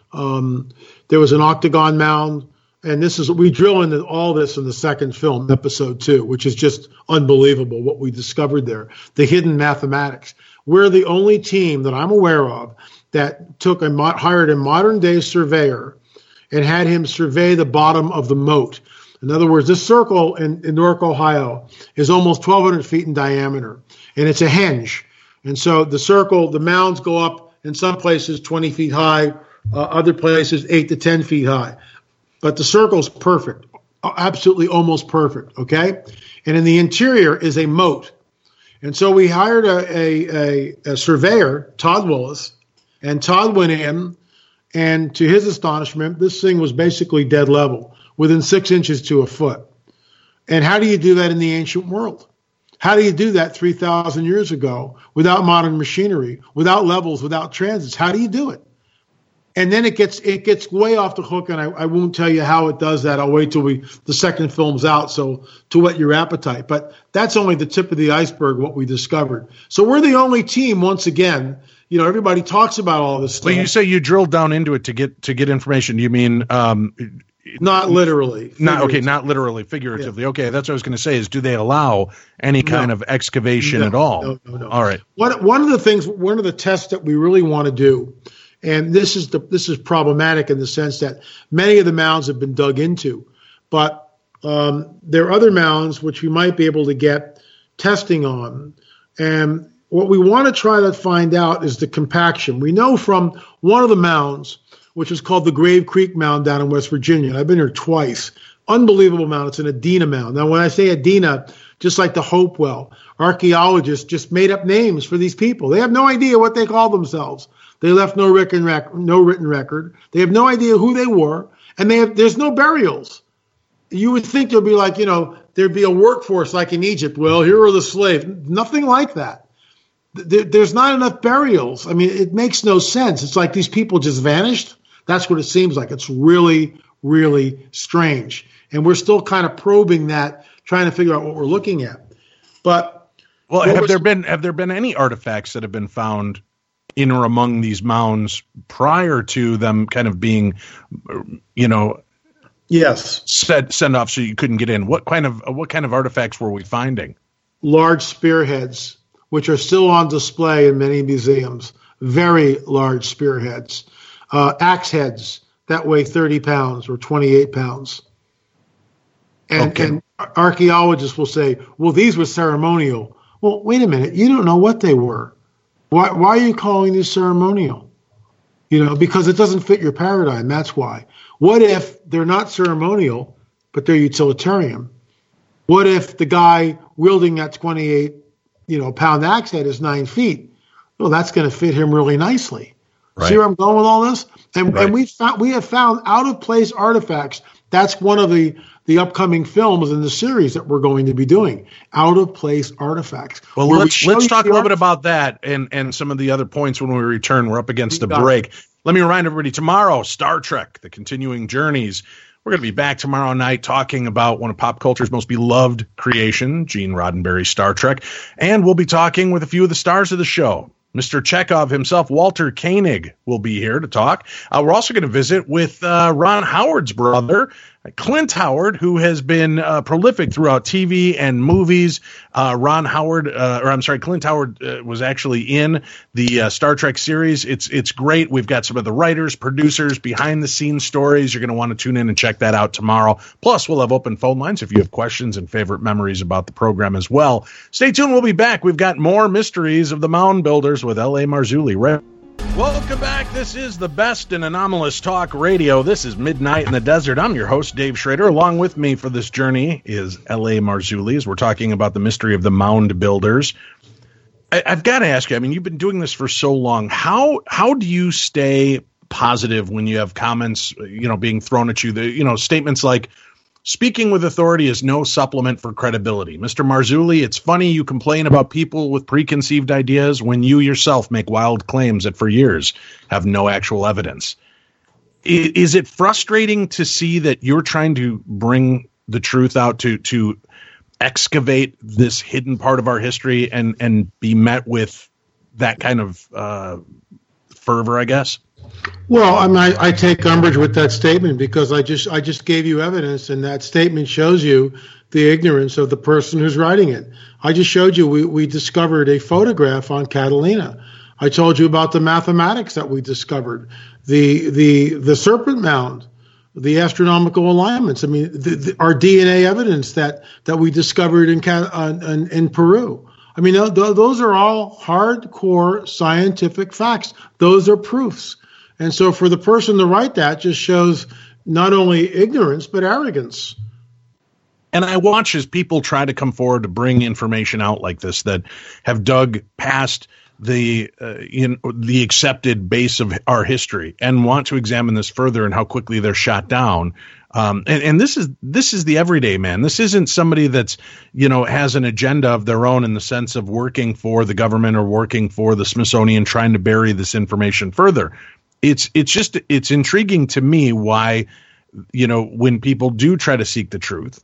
there was an octagon mound. And we drill into all this in the second film, episode 2, which is just unbelievable what we discovered there. The hidden mathematics. We're the only team that I'm aware of that hired a modern day surveyor and had him survey the bottom of the moat. In other words, this circle in Newark, Ohio, is almost 1,200 feet in diameter, and it's a henge. And so the mounds go up in some places 20 feet high, other places 8 to 10 feet high. But the circle's perfect, absolutely almost perfect, okay? And in the interior is a moat. And so we hired a surveyor, Todd Willis, and Todd went in. And to his astonishment, this thing was basically dead level, within 6 inches to a foot. And how do you do that in the ancient world? How do you do that 3,000 years ago without modern machinery, without levels, without transits? How do you do it? And then it gets way off the hook, and I won't tell you how it does that. I'll wait till the second film's out, so to whet your appetite. But that's only the tip of the iceberg, what we discovered. So we're the only team, once again. Everybody talks about all this stuff. Well, you say you drilled down into it to get information. You mean not literally? Not literally, figuratively. Yeah. Okay, that's what I was going to say. Is do they allow any kind of excavation at all? No. All right. One of the tests that we really want to do. And this is problematic in the sense that many of the mounds have been dug into, but there are other mounds which we might be able to get testing on. And what we want to try to find out is the compaction. We know from one of the mounds, which is called the Grave Creek Mound down in West Virginia, and I've been here twice. Unbelievable mound. It's an Adena mound. Now, when I say Adena, just like the Hopewell, archaeologists just made up names for these people. They have no idea what they call themselves. They left no written record. They have no idea who they were, and there's no burials. You would think there'd be there'd be a workforce like in Egypt. Well, here are the slaves. Nothing like that. There's not enough burials. I mean, it makes no sense. It's like these people just vanished. That's what it seems like. It's really, really strange, and we're still kind of probing that, trying to figure out what we're looking at. But have there been any artifacts that have been found in or among these mounds prior to them kind of being, yes, sent off so you couldn't get in? What kind of artifacts were we finding? Large spearheads, which are still on display in many museums. Very large spearheads, axe heads that weigh 30 pounds or 28 pounds. And archaeologists will say, well, these were ceremonial. Well, wait a minute, you don't know what they were. Why are you calling these ceremonial? Because it doesn't fit your paradigm. That's why. What if they're not ceremonial, but they're utilitarian? What if the guy wielding that 28, pound axe head is 9 feet? Well, that's going to fit him really nicely. Right. See where I'm going with all this? And we have found out of place artifacts That's one of the upcoming films in the series that we're going to be doing, Out of Place Artifacts. Well, let's talk a little bit about that and some of the other points when we return. We're up against the break. Let me remind everybody, tomorrow, Star Trek, The Continuing Journeys. We're going to be back tomorrow night talking about one of pop culture's most beloved creation, Gene Roddenberry's Star Trek. And we'll be talking with a few of the stars of the show. Mr. Chekhov himself, Walter Koenig, will be here to talk. We're also going to visit with Ron Howard's brother, Clint Howard, who has been prolific throughout TV and movies. Clint Howard was actually in the Star Trek series. It's great. We've got some of the writers, producers, behind the scenes stories. You're going to want to tune in and check that out tomorrow. Plus, we'll have open phone lines if you have questions and favorite memories about the program as well. Stay tuned. We'll be back. We've got more mysteries of the Mound Builders with L.A. Marzulli. Welcome back. This is the best in anomalous talk radio. This is Midnight in the Desert. I'm your host, Dave Schrader. Along with me for this journey is L.A. Marzulli, as we're talking about the mystery of the Mound Builders. I've got to ask you, I mean, you've been doing this for so long. How do you stay positive when you have comments, being thrown at you, statements like, speaking with authority is no supplement for credibility. Mr. Marzulli, it's funny you complain about people with preconceived ideas when you yourself make wild claims that for years have no actual evidence. Is it frustrating to see that you're trying to bring the truth out to excavate this hidden part of our history and be met with that kind of fervor, I guess? Well, I take umbrage with that statement because I just gave you evidence, and that statement shows you the ignorance of the person who's writing it. I just showed you we discovered a photograph on Catalina. I told you about the mathematics that we discovered, the serpent mound, the astronomical alignments. I mean, our DNA evidence that we discovered in Peru. I mean, those are all hardcore scientific facts. Those are proofs. And so for the person to write that just shows not only ignorance, but arrogance. And I watch as people try to come forward to bring information out like this that have dug past the accepted base of our history and want to examine this further and how quickly they're shot down. And this is the everyday man. This isn't somebody that's, has an agenda of their own in the sense of working for the government or working for the Smithsonian, trying to bury this information further. It's intriguing to me why, when people do try to seek the truth,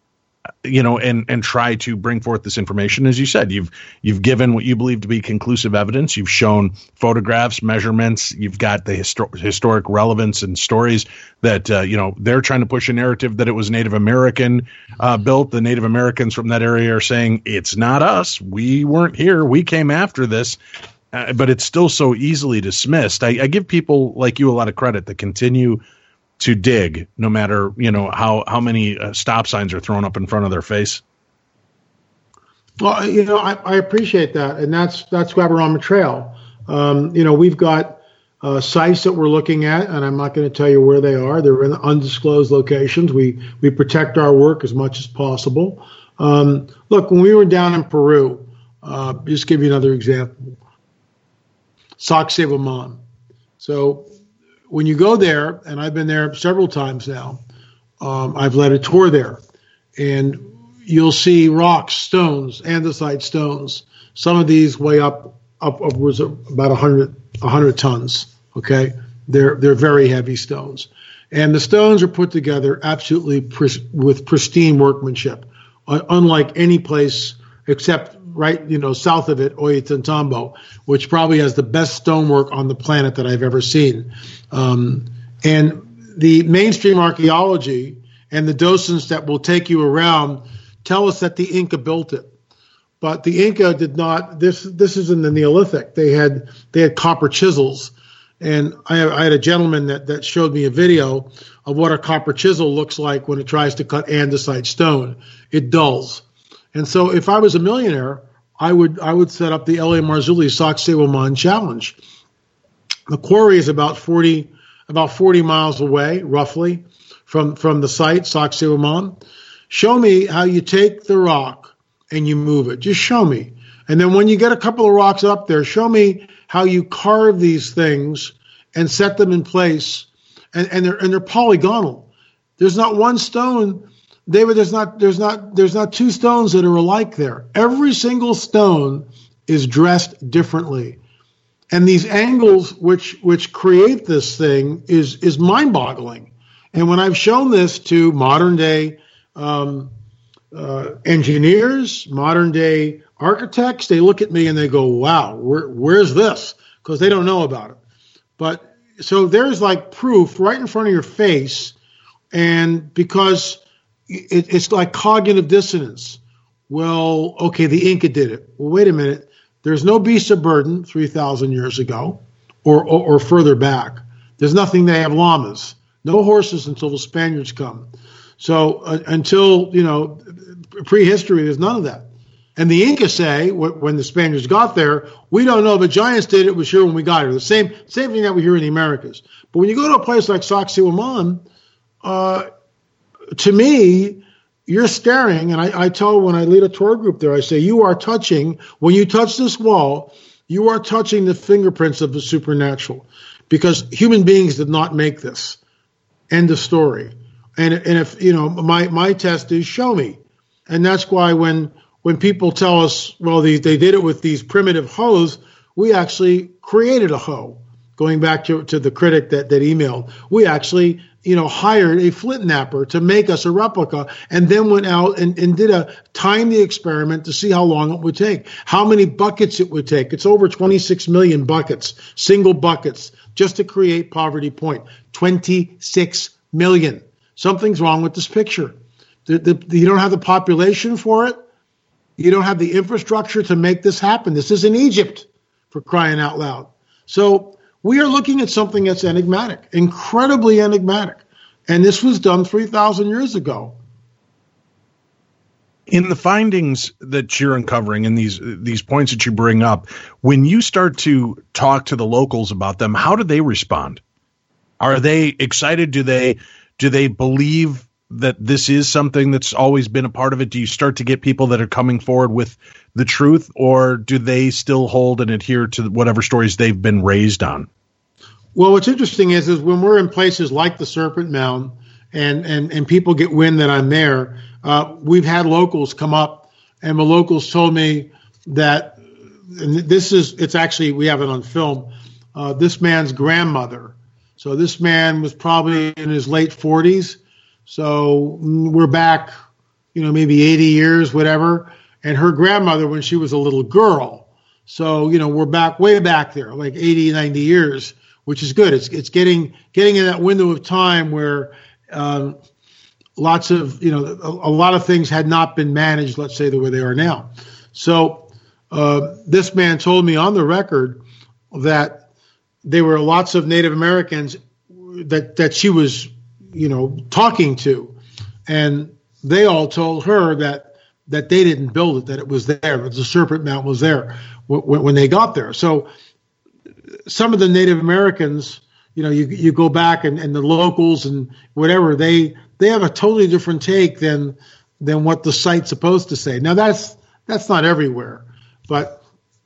and try to bring forth this information, as you said, you've given what you believe to be conclusive evidence. You've shown photographs, measurements. You've got the historic relevance and stories that, they're trying to push a narrative that it was Native American built. The Native Americans from that area are saying it's not us. We weren't here. We came after this. But it's still so easily dismissed. I give people like you a lot of credit that continue to dig, no matter how many stop signs are thrown up in front of their face. Well, I appreciate that, and that's why we're on the trail. We've got sites that we're looking at, and I'm not going to tell you where they are. They're in undisclosed locations. We protect our work as much as possible. Look, when we were down in Peru, just give you another example. Sacsayhuaman. So when you go there, and I've been there several times now, I've led a tour there, and you'll see rocks, stones, andesite stones. Some of these weigh upwards of about 100 tons. Okay, they're very heavy stones, and the stones are put together absolutely with pristine workmanship, unlike any place except right, south of it, Ollantaytambo, which probably has the best stonework on the planet that I've ever seen. And the mainstream archaeology and the docents that will take you around tell us that the Inca built it. But the Inca did not. This is in the Neolithic. They had copper chisels. And I had a gentleman that showed me a video of what a copper chisel looks like when it tries to cut andesite stone. It dulls. And so if I was a millionaire, I would set up the L.A. Marzulli Sacsayhuaman Challenge. The quarry is about 40 miles away, roughly, from the site, Sacsayhuaman. Show me how you take the rock and you move it. Just show me. And then when you get a couple of rocks up there, show me how you carve these things and set them in place. And they're polygonal. There's not one stone, David. There's not two stones that are alike there. Every single stone is dressed differently, and these angles which create this thing is mind-boggling. And when I've shown this to modern day engineers, modern day architects, they look at me and they go, "Wow, where's this?" Because they don't know about it. But so there's like proof right in front of your face, and because it's like cognitive dissonance. Well, okay, the Inca did it. Well, wait a minute. There's no beast of burden 3,000 years ago or further back. There's nothing. They have llamas. No horses until the Spaniards come. So until, prehistory, there's none of that. And the Inca say, when the Spaniards got there, we don't know, but giants did. It was here when we got here. The same thing that we hear in the Americas. But when you go to a place like Sacsayhuaman, to me, you're staring, and I tell when I lead a tour group there, I say, when you touch this wall, you are touching the fingerprints of the supernatural, because human beings did not make this. End of story. And if, my test is show me. And that's why when people tell us, well, they did it with these primitive hoes, we actually created a hoe. Going back to the critic that emailed, we actually, hired a flint knapper to make us a replica, and then went out and did time the experiment to see how long it would take, how many buckets it would take. It's over 26 million buckets, single buckets, just to create Poverty Point. 26 million. Something's wrong with this picture. You don't have the population for it. You don't have the infrastructure to make this happen. This is in Egypt, for crying out loud. So we are looking at something that's enigmatic, incredibly enigmatic. And this was done 3,000 years ago. In the findings that you're uncovering and these points that you bring up, when you start to talk to the locals about them, how do they respond? Are they excited? Do they believe that this is something that's always been a part of it? Do you start to get people that are coming forward with the truth, or do they still hold and adhere to whatever stories they've been raised on? Well, what's interesting is when we're in places like the Serpent Mound and people get wind that I'm there, we've had locals come up, and the locals told me that, and it's actually, we have it on film, this man's grandmother. So this man was probably in his late 40s. So we're back, maybe 80 years, whatever. And her grandmother, when she was a little girl. So, we're way back there, like 80, 90 years, which is good. It's getting in that window of time where a lot of things had not been managed, let's say, the way they are now. So this man told me on the record that there were lots of Native Americans that she was, talking to, and they all told her that they didn't build it, that it was there, that the Serpent Mound was there when they got there. So some of the Native Americans, you go back and the locals and whatever, they have a totally different take than what the site's supposed to say. Now that's not everywhere, but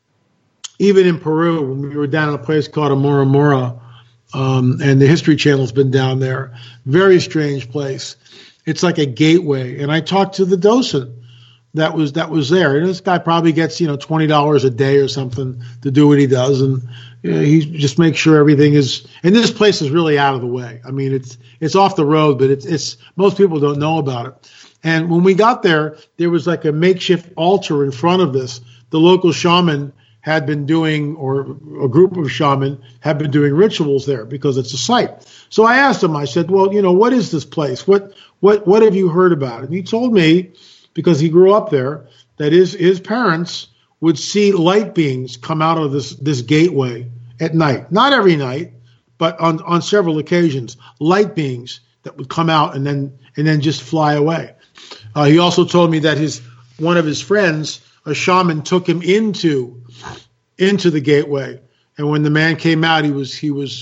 even in Peru, when we were down at a place called Amora Mora, and the History Channel's been down there, very strange place. It's like a gateway. And I talked to the docent that was there. And this guy probably gets, $20 a day or something to do what he does. And he just makes sure everything is, and this place is really out of the way. I mean, it's off the road, but it's most people don't know about it. And when we got there was like a makeshift altar in front of this. The local shaman had been doing, or a group of shaman had been doing rituals there because it's a site. So I asked him, I said, well, what is this place? What have you heard about it? And he told me, because he grew up there, that his parents would see light beings come out of this gateway at night. Not every night, but on several occasions, light beings that would come out and then just fly away. He also told me that one of his friends, a shaman, took him into the gateway, and when the man came out, he was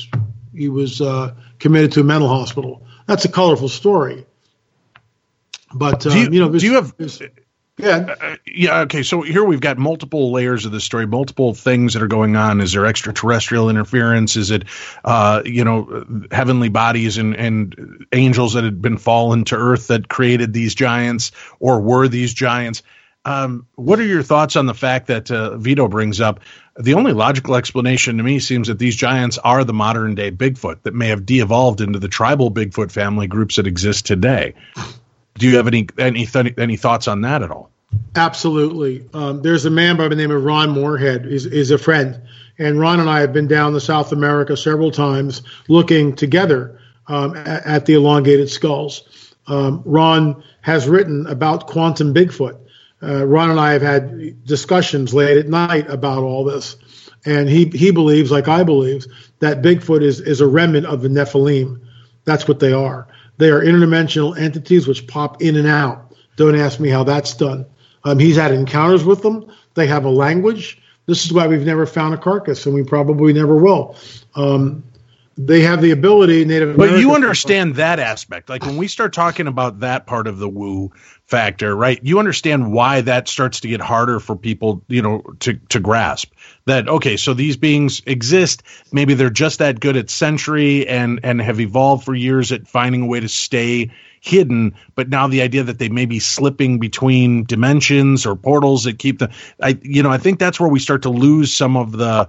committed to a mental hospital. That's a colorful story. But Yeah. Yeah. Okay. So here we've got multiple layers of the story, multiple things that are going on. Is there extraterrestrial interference? Is it, heavenly bodies and angels that had been fallen to earth that created these giants, or were these giants? What are your thoughts on the fact that Vito brings up? The only logical explanation to me seems that these giants are the modern day Bigfoot that may have de-evolved into the tribal Bigfoot family groups that exist today. Do you have any thoughts on that at all? Absolutely. There's a man by the name of Ron Moorhead, is a friend, and Ron and I have been down to South America several times looking together at the elongated skulls. Ron has written about quantum Bigfoot. Ron and I have had discussions late at night about all this, and he believes, like I believe, that Bigfoot is a remnant of the Nephilim. That's what they are. They are interdimensional entities which pop in and out. Don't ask me how that's done. He's had encounters with them. They have a language. This is why we've never found a carcass, and we probably never will. They have the ability, Native American. But you understand that aspect. Like when we start talking about that part of the woo factor, right? You understand why that starts to get harder for people, to grasp. That, okay, so these beings exist. Maybe they're just that good at sensory and have evolved for years at finding a way to stay hidden. But now the idea that they may be slipping between dimensions or portals that keep them, I think that's where we start to lose some of the,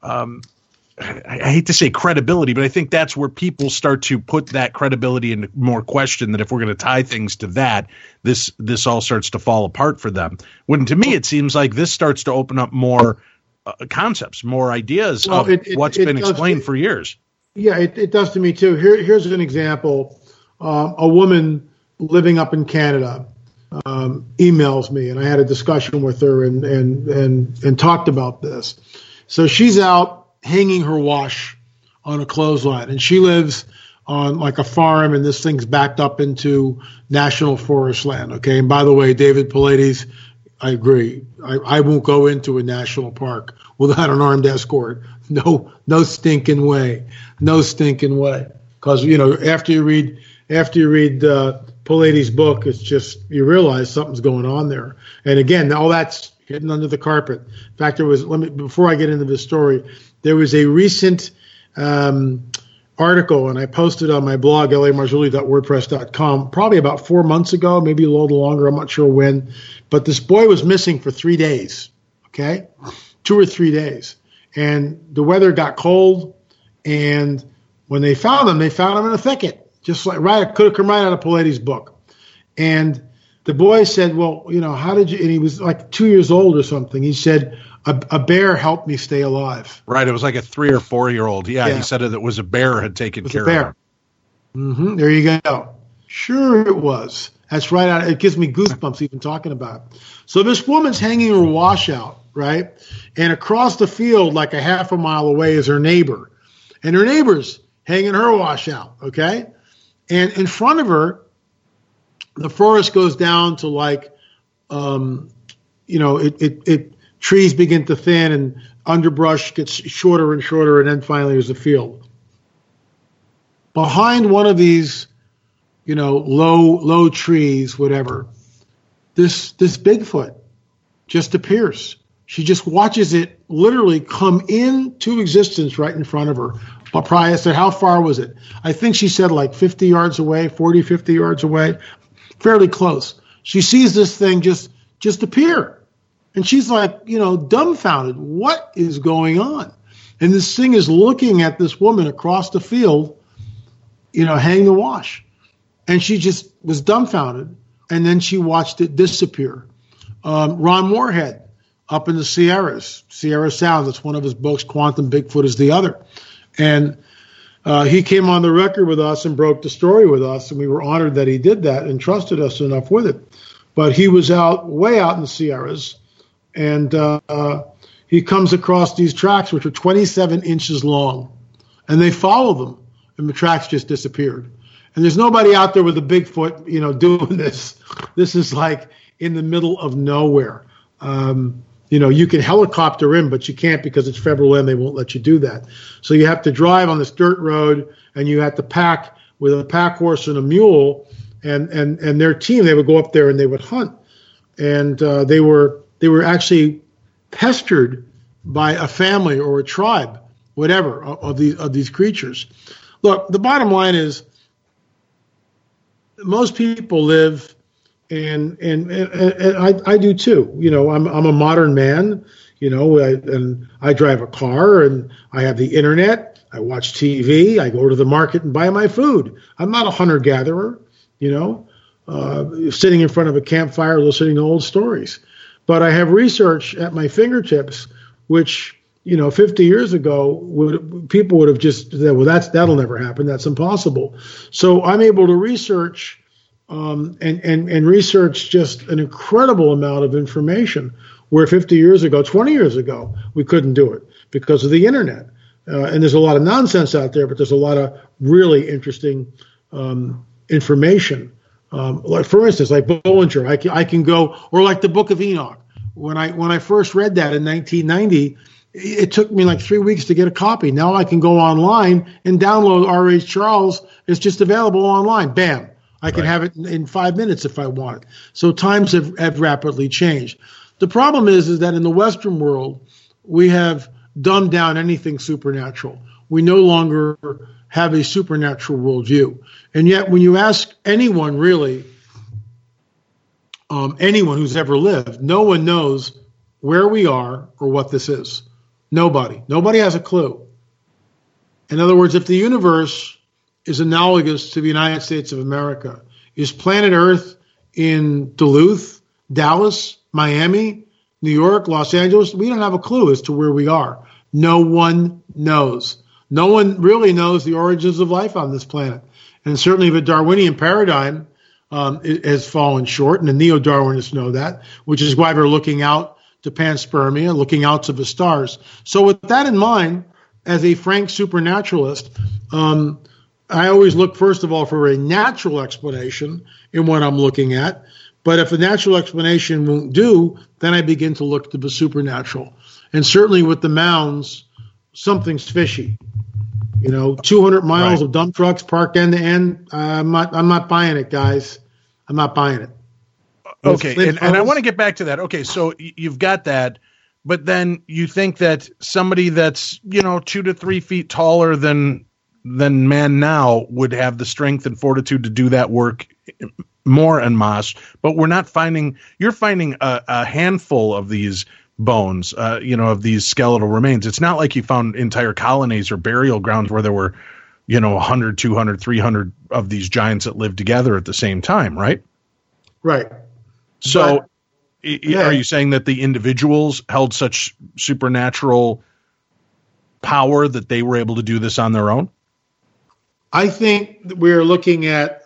I hate to say credibility, but I think that's where people start to put that credibility into more question, that if we're going to tie things to that, this all starts to fall apart for them. When to me, it seems like this starts to open up more concepts, more ideas of what's been explained for years. Yeah, it does to me too. Here's an example. A woman living up in Canada emails me, and I had a discussion with her and talked about this. So she's out hanging her wash on a clothesline, and she lives on like a farm, and this thing's backed up into national forest land. Okay. And by the way, David Paulides, I agree. I won't go into a national park without an armed escort. No stinking way. No stinking way. Because, after you read Paulides' book, it's just, you realize something's going on there. And again, all that's hidden under the carpet. In fact, before I get into the story, there was a recent article, and I posted on my blog, lamarzulli.wordpress.com, probably about 4 months ago, maybe a little longer, I'm not sure when. But this boy was missing for 3 days, okay? 2 or 3 days. And the weather got cold, and when they found him in a thicket, just like, right, it could have come right out of Paulides' book. And the boy said, well, how did you, and he was like 2 years old or something. He said, a bear helped me stay alive. Right. It was like a 3 or 4 year old. Yeah. He said it was a bear had taken care of him. Mm-hmm. There you go. Sure it was. That's right. It gives me goosebumps even talking about it. So this woman's hanging her wash out, right? And across the field, like a half a mile away, is her neighbor. And her neighbor's hanging her wash out, okay? And in front of her, the forest goes down to like, trees begin to thin and underbrush gets shorter and shorter, and then finally there's a field. Behind one of these, low trees, whatever, this Bigfoot just appears. She just watches it literally come into existence right in front of her. But probably I said, how far was it? I think she said like 50 yards away, 40, 50 yards away, fairly close. She sees this thing just appear. And she's like, dumbfounded. What is going on? And this thing is looking at this woman across the field, hanging the wash. And she just was dumbfounded. And then she watched it disappear. Ron Moorhead up in the Sierras, Sierra Sound, that's one of his books. Quantum Bigfoot is the other. And he came on the record with us and broke the story with us. And we were honored that he did that and trusted us enough with it. But he was way out in the Sierras. And he comes across these tracks, which are 27 inches long, and they follow them, and the tracks just disappeared. And there's nobody out there with a Bigfoot, doing this. This is like in the middle of nowhere. You can helicopter in, but you can't because it's federal land. They won't let you do that. So you have to drive on this dirt road, and you have to pack with a pack horse and a mule, and their team. They would go up there and they would hunt. and they were actually pestered by a family or a tribe, whatever, of these creatures. Look, the bottom line is most people live, and I do too. You know, I'm a modern man. You know, and I drive a car, and I have the internet. I watch TV. I go to the market and buy my food. I'm not a hunter-gatherer, you know, sitting in front of a campfire listening to old stories. But I have research at my fingertips, which, you know, 50 years ago, people would have just said, well, that'll never happen. That's impossible. So I'm able to research and research just an incredible amount of information where 50 years ago, 20 years ago, we couldn't do it because of the internet. And there's a lot of nonsense out there, but there's a lot of really interesting information. Like, for instance, like Bollinger, I can go, or like the Book of Enoch. When I first read that in 1990, it took me like 3 weeks to get a copy. Now I can go online and download R.H. Charles. It's just available online. Bam. I can have it in 5 minutes if I want it. So times have rapidly changed. The problem is that in the Western world, we have dumbed down anything supernatural. We no longer have a supernatural worldview. And yet when you ask anyone, really, anyone who's ever lived, no one knows where we are or what this is. Nobody. Nobody has a clue. In other words, if the universe is analogous to the United States of America, is planet Earth in Duluth, Dallas, Miami, New York, Los Angeles? We don't have a clue as to where we are. No one knows. No one really knows the origins of life on this planet. And certainly the Darwinian paradigm has fallen short, and the neo-Darwinists know that, which is why they're looking out to panspermia, looking out to the stars. So with that in mind, as a frank supernaturalist, I always look, first of all, for a natural explanation in what I'm looking at. But if a natural explanation won't do, then I begin to look to the supernatural. And certainly with the mounds, something's fishy. You know, 200 miles of dump trucks parked end to end. I'm not buying it, guys. I'm not buying it. Okay, and I want to get back to that. Okay, so you've got that, but then you think that somebody that's, 2 to 3 feet taller than man now would have the strength and fortitude to do that work more en masse, but you're finding a handful of these bones, of these skeletal remains. It's not like you found entire colonies or burial grounds where there were, 100, 200, 300 of these giants that lived together at the same time, right? Right. So are you saying that the individuals held such supernatural power that they were able to do this on their own? I think that we're looking at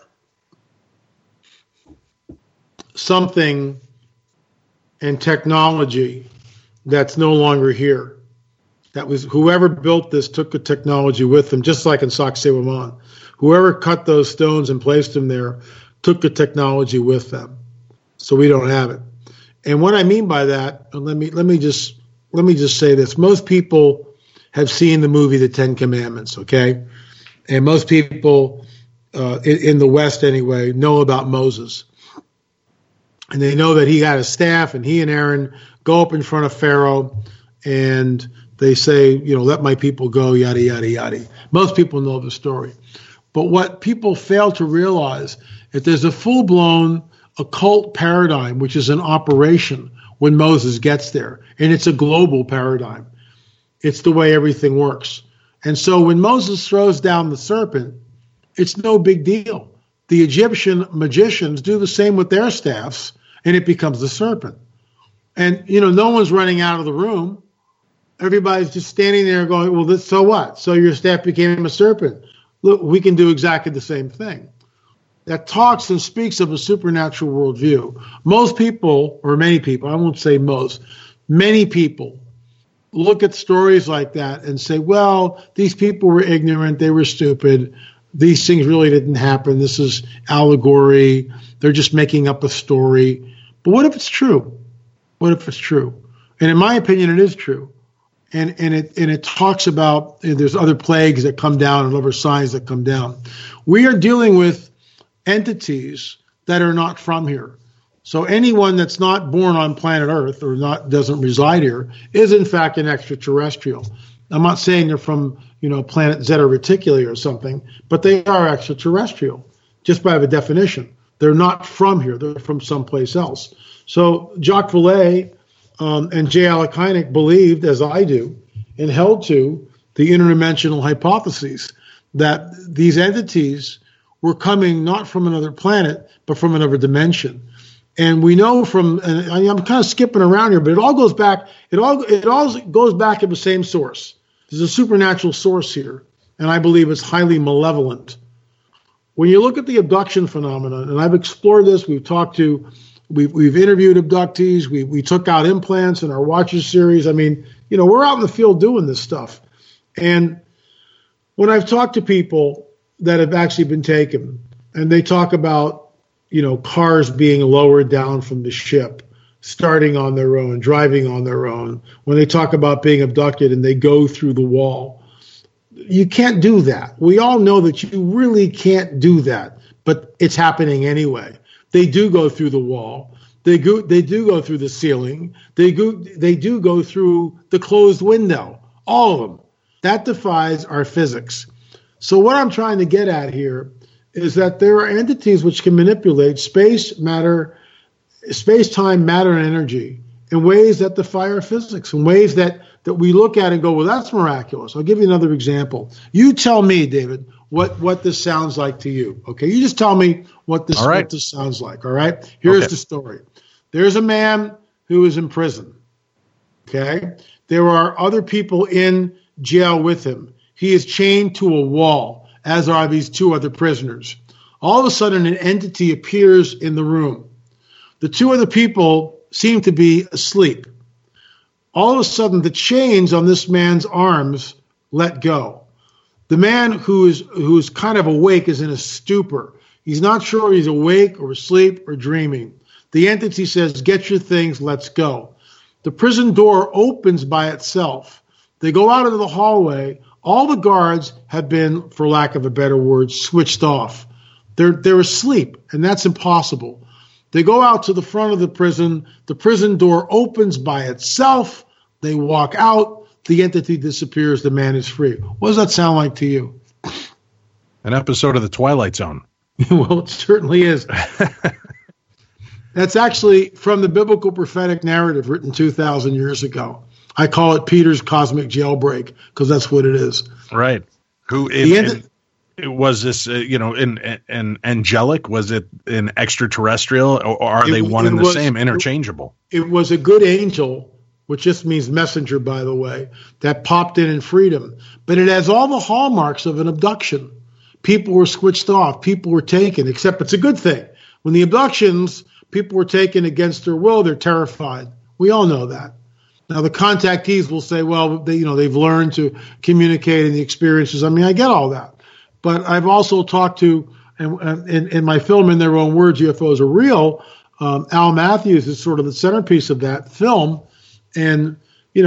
something in technology that's no longer here. That was whoever built this took the technology with them, just like in Sacsayhuaman. Whoever cut those stones and placed them there took the technology with them. So we don't have it. And what I mean by that, and let me just say this. Most people have seen the movie The Ten Commandments, okay? And most people in the West anyway know about Moses. And they know that he got a staff, and he and Aaron go up in front of Pharaoh, and they say, let my people go, yada, yada, yada. Most people know the story. But what people fail to realize is there's a full-blown occult paradigm, which is in operation when Moses gets there. And it's a global paradigm. It's the way everything works. And so when Moses throws down the serpent, it's no big deal. The Egyptian magicians do the same with their staffs, and it becomes the serpent. And, no one's running out of the room. Everybody's just standing there going, well, so what? So your staff became a serpent. Look, we can do exactly the same thing. That talks and speaks of a supernatural worldview. Most people, or many people, I won't say most, many people look at stories like that and say, well, these people were ignorant, they were stupid, these things really didn't happen, this is allegory, they're just making up a story. But what if it's true? What if it's true? And in my opinion, it is true. And it talks about, there's other plagues that come down and other signs that come down. We are dealing with entities that are not from here. So anyone that's not born on planet Earth or doesn't reside here is in fact an extraterrestrial. I'm not saying they're from, planet Zeta Reticuli or something, but they are extraterrestrial just by the definition. They're not from here. They're from someplace else. So Jacques Vallée and J. Alec Hynek believed, as I do, and held to the interdimensional hypotheses that these entities were coming not from another planet, but from another dimension. And we know from, and I'm kind of skipping around here, but it all goes back. It all goes back to the same source. There's a supernatural source here, and I believe it's highly malevolent. When you look at the abduction phenomenon, and I've explored this, we've interviewed abductees, we took out implants in our Watchers series. I mean, we're out in the field doing this stuff. And when I've talked to people that have actually been taken, and they talk about, cars being lowered down from the ship, starting on their own, driving on their own, when they talk about being abducted and they go through the wall, you can't do that. We all know that you really can't do that, but it's happening anyway. They do go through the wall. They do go through the ceiling. They do go through the closed window. All of them. That defies our physics. So what I'm trying to get at here is that there are entities which can manipulate space, time, matter, and energy in ways that defy our physics, in ways that we look at and go, well, that's miraculous. I'll give you another example. You tell me, David, what this sounds like to you. Okay, you just tell me what this sounds like. All right. Here's the story. There's a man who is in prison. Okay. There are other people in jail with him. He is chained to a wall, as are these two other prisoners. All of a sudden, an entity appears in the room. The two other people seem to be asleep. All of a sudden, the chains on this man's arms let go. The man who's kind of awake is in a stupor. He's not sure he's awake or asleep or dreaming. The entity says, "Get your things, let's go." The prison door opens by itself. They go out into the hallway. All the guards have been, for lack of a better word, switched off. They're asleep, and that's impossible. They go out to the front of the prison. The prison door opens by itself. They walk out. The entity disappears. The man is free. What does that sound like to you? An episode of The Twilight Zone. Well, it certainly is. That's actually from the biblical prophetic narrative written 2,000 years ago. I call it Peter's cosmic jailbreak because that's what it is. Right. Was this, an angelic? Was it an extraterrestrial? Or are they one and the same, interchangeable? It was a good angel, which just means messenger, by the way, that popped in freedom. But it has all the hallmarks of an abduction. People were switched off. People were taken, except it's a good thing. When the abductions, people were taken against their will, they're terrified. We all know that. Now, the contactees will say, well, they've learned to communicate in the experiences. I mean, I get all that. But I've also talked to, in my film, In Their Own Words, UFOs Are Real, Al Matthews is sort of the centerpiece of that film. And,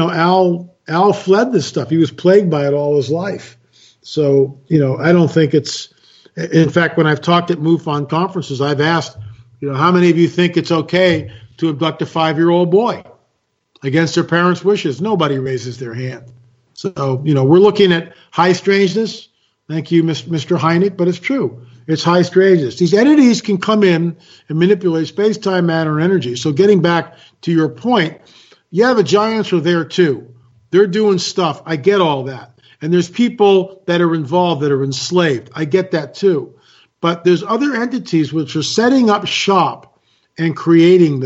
Al fled this stuff. He was plagued by it all his life. So, I don't think it's, in fact, when I've talked at MUFON conferences, I've asked, how many of you think it's okay to abduct a 5-year-old boy against their parents' wishes? Nobody raises their hand. So, we're looking at high strangeness. Thank you, Mr. Hynek, but it's true. It's high strangeness. These entities can come in and manipulate space, time, matter, and energy. So getting back to your point, yeah, the giants are there too. They're doing stuff. I get all that. And there's people that are involved that are enslaved. I get that too. But there's other entities which are setting up shop and creating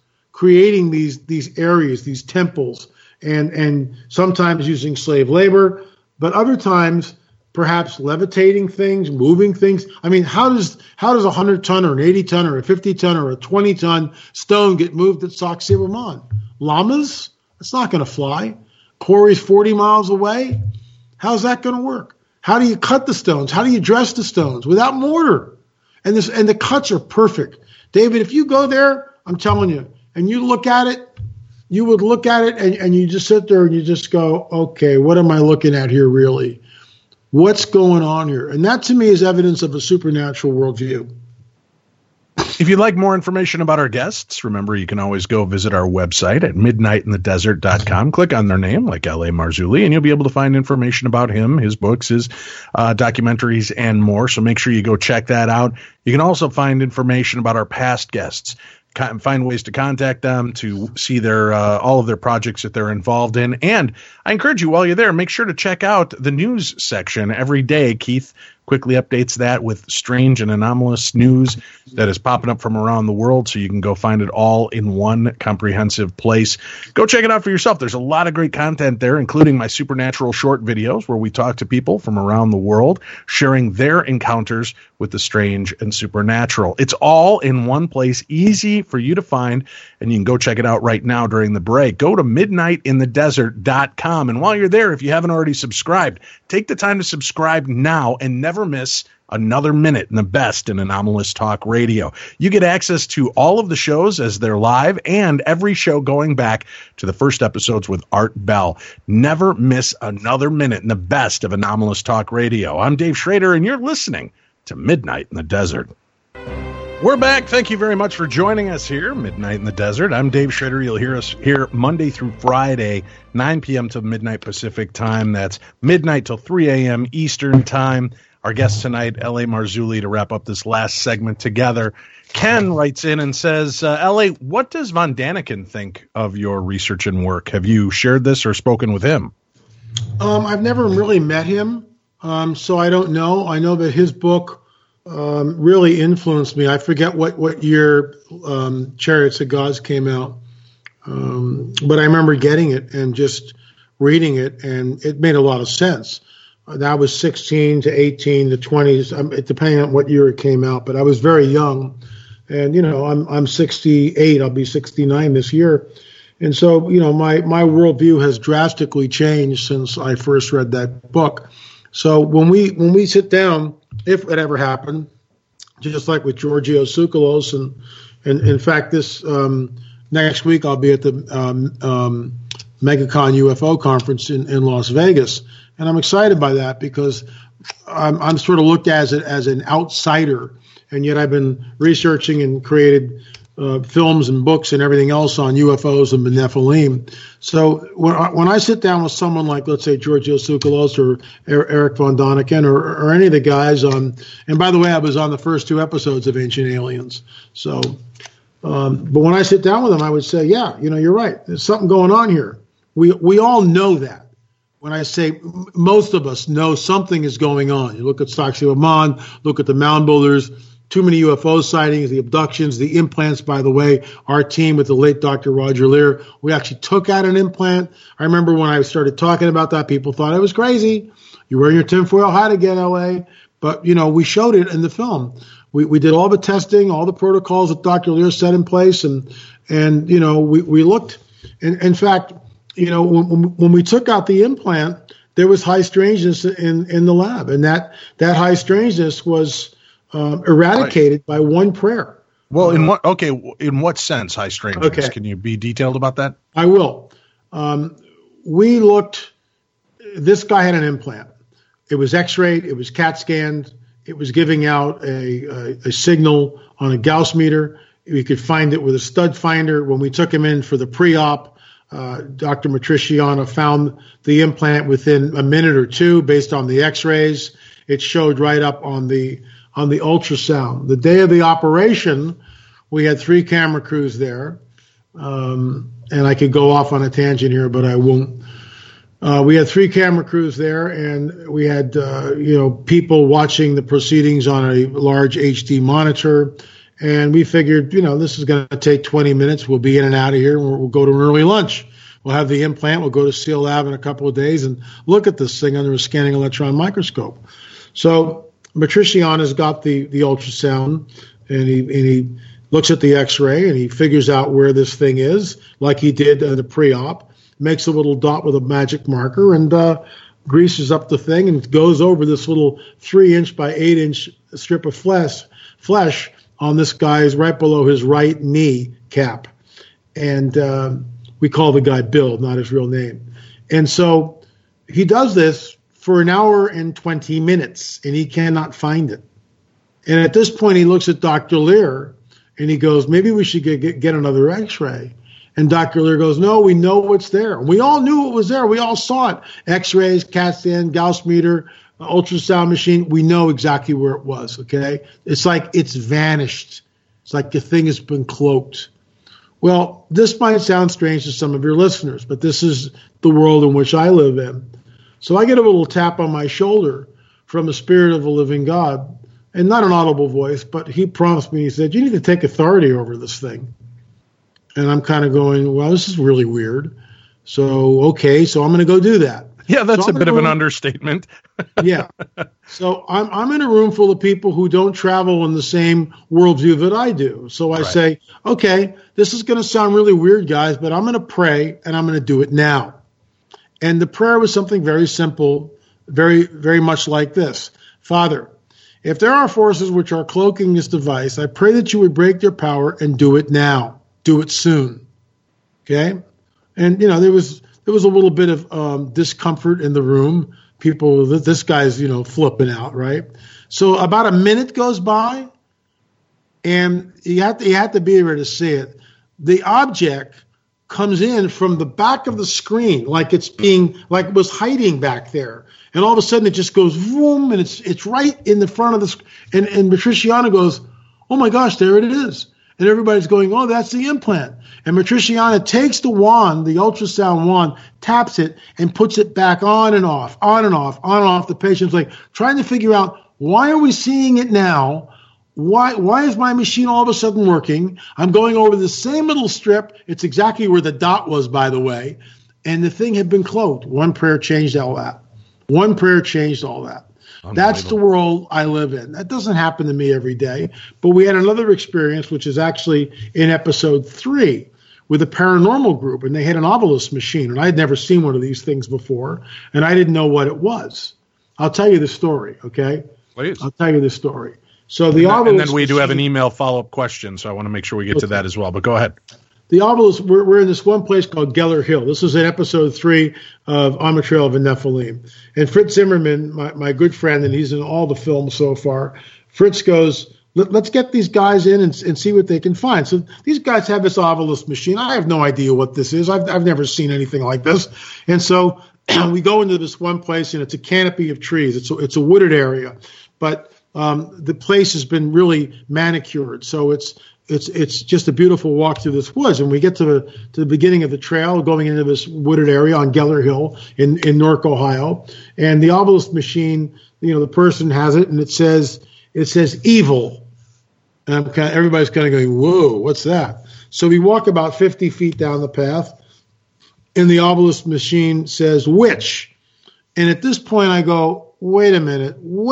these areas, these temples, and sometimes using slave labor, but other times perhaps levitating things, moving things. I mean, how does a 100-ton or an 80-ton or a 50-ton or a 20-ton stone get moved at Sacsayhuaman? Llamas? It's not going to fly. Quarries 40 miles away? How's that going to work? How do you cut the stones? How do you dress the stones without mortar? And the cuts are perfect. David, if you go there, I'm telling you, and you look at it, you would look at it and you just sit there and you just go, okay, what am I looking at here really? What's going on here? And that to me is evidence of a supernatural worldview. If you'd like more information about our guests, remember you can always go visit our website at midnightinthedesert.com. Click on their name, like L.A. Marzulli, and you'll be able to find information about him, his books, his documentaries, and more. So make sure you go check that out. You can also find information about our past guests. Find ways to contact them, to see their all of their projects that they're involved in. And I encourage you, while you're there, make sure to check out the news section every day. Keith quickly updates that with strange and anomalous news that is popping up from around the world, so you can go find it all in one comprehensive place. Go check it out for yourself. There's a lot of great content there, including my supernatural short videos where we talk to people from around the world, sharing their encounters with the strange and supernatural. It's all in one place, easy for you to find, and you can go check it out right now during the break. Go to midnightinthedesert.com, and while you're there, if you haven't already subscribed, take the time to subscribe now and never miss another minute in the best in anomalous talk radio. You get access to all of the shows as they're live and every show going back to the first episodes with Art Bell. Never miss another minute in the best of anomalous talk radio. I'm Dave Schrader, and you're listening to Midnight in the Desert. We're back. Thank you very much for joining us here, Midnight in the Desert. I'm Dave Schrader. You'll hear us here Monday through Friday, 9 p.m. to midnight Pacific time. That's midnight till 3 a.m. Eastern time. Our guest tonight, L.A. Marzulli, to wrap up this last segment together. Ken writes in and says, L.A., what does Von Daniken think of your research and work? Have you shared this or spoken with him? I've never really met him, so I don't know. I know that his book really influenced me. I forget what year Chariots of God came out, but I remember getting it and just reading it, and it made a lot of sense. That was 16 to 18 to 20s, depending on what year it came out. But I was very young, and I'm 68. I'll be 69 this year, and so my worldview has drastically changed since I first read that book. So when we sit down, if it ever happened, just like with Giorgio Tsoukalos, and in fact this next week I'll be at the MegaCon UFO conference in Las Vegas. And I'm excited by that because I'm sort of looked at as an outsider, and yet I've been researching and created films and books and everything else on UFOs and the Nephilim. So when I sit down with someone like, let's say, Giorgio Tsoukalos or Eric Von Daniken or any of the guys on, and by the way, I was on the first 2 episodes of Ancient Aliens. So, but when I sit down with them, I would say, yeah, you're right. There's something going on here. We all know that. When I say most of us know something is going on, you look at Saksi Oman, look at the mound builders, too many UFO sightings, the abductions, the implants. By the way, our team with the late Dr. Roger Lear, we actually took out an implant. I remember when I started talking about that, people thought I was crazy. You're wearing your tinfoil hat again, LA. But, we showed it in the film. We did all the testing, all the protocols that Dr. Lear set in place. And we looked. In fact, when we took out the implant, there was high strangeness in the lab, and that high strangeness was eradicated by one prayer. Well, in what sense high strangeness? Okay. Can you be detailed about that? I will. We looked. This guy had an implant. It was X-rayed. It was CAT scanned. It was giving out a signal on a Gauss meter. We could find it with a stud finder. When we took him in for the pre-op, Dr. Matriciana found the implant within a minute or two based on the X-rays. It showed right up on the ultrasound. The day of the operation, we had 3 camera crews there, and I could go off on a tangent here, but I won't. We had 3 camera crews there, and we had people watching the proceedings on a large HD monitor. And we figured, this is going to take 20 minutes. We'll be in and out of here. And we'll go to an early lunch. We'll have the implant. We'll go to Seal Lab in a couple of days and look at this thing under a scanning electron microscope. So Matriciana's got the ultrasound, and he looks at the X-ray, and he figures out where this thing is, like he did in the pre-op, makes a little dot with a magic marker, and greases up the thing, and it goes over this little 3-inch by 8-inch strip of flesh on this guy's right below his right knee cap. And we call the guy Bill, not his real name. And so he does this for 1 hour and 20 minutes, and he cannot find it. And at this point, he looks at Dr. Lear, And he goes, maybe we should get another x-ray. And Dr. Lear goes, no, we know what's there. And we all knew it was there. We all saw it. X-rays, CAT scan, Gauss meter, ultrasound machine. We know exactly where it was, okay? It's like it's vanished. It's like the thing has been cloaked. Well, this might sound strange to some of your listeners, but this is the world in which I live in. So I get a little tap on my shoulder from the Spirit of the living God, and not an audible voice, but he prompts me. He said, you need to take authority over this thing. And I'm kind of going, well, this is really weird. So, okay, so I'm going to go do that. Yeah, that's a bit of an understatement. Yeah. So I'm in a room full of people who don't travel in the same worldview that I do. So I say, okay, this is going to sound really weird, guys, but I'm going to pray, and I'm going to do it now. And the prayer was something very simple, very, very much like this. Father, if there are forces which are cloaking this device, I pray that you would break their power and do it now. Do it soon. Okay? And, there was a little bit of discomfort in the room. People, this guy's, flipping out, right? So about a minute goes by, and you have to be able to see it. The object comes in from the back of the screen, like it was hiding back there. And all of a sudden it just goes boom, and it's right in the front of the screen. And Matriciana goes, oh my gosh, there it is. And everybody's going, oh, that's the implant. And Matriciana takes the wand, the ultrasound wand, taps it, and puts it back on and off, on and off, on and off. The patient's like trying to figure out, why are we seeing it now? Why is my machine all of a sudden working? I'm going over the same little strip. It's exactly where the dot was, by the way. And the thing had been cloaked. One prayer changed all that. One prayer changed all that. That's the world I live in. That doesn't happen to me every day. But we had another experience, which is actually in episode 3 with a paranormal group, and they had an Obelisk machine. And I had never seen one of these things before, and I didn't know what it was. I'll tell you the story, okay? Please. I'll tell you the story. So the Obelisk, and then we do have an email follow-up question, so I want to make sure we get to that as well. But go ahead. The Obelisk, we're in this one place called Geller Hill. This is in episode 3 of On the Trail of the Nephilim. And Fritz Zimmerman, my good friend, and he's in all the films so far, Fritz goes, let's get these guys in and see what they can find. So these guys have this Obelisk machine. I have no idea what this is. I've never seen anything like this. And so we go into this one place, and it's a canopy of trees. It's a wooded area. But the place has been really manicured. So it's just a beautiful walk through this woods. And we get to the beginning of the trail going into this wooded area on Geller Hill in Newark, Ohio. And the Obelisk machine, the person has it, and it says evil. And everybody's kind of going, whoa, what's that? So we walk about 50 feet down the path, and the Obelisk machine says witch. And at this point I go, wait a minute, why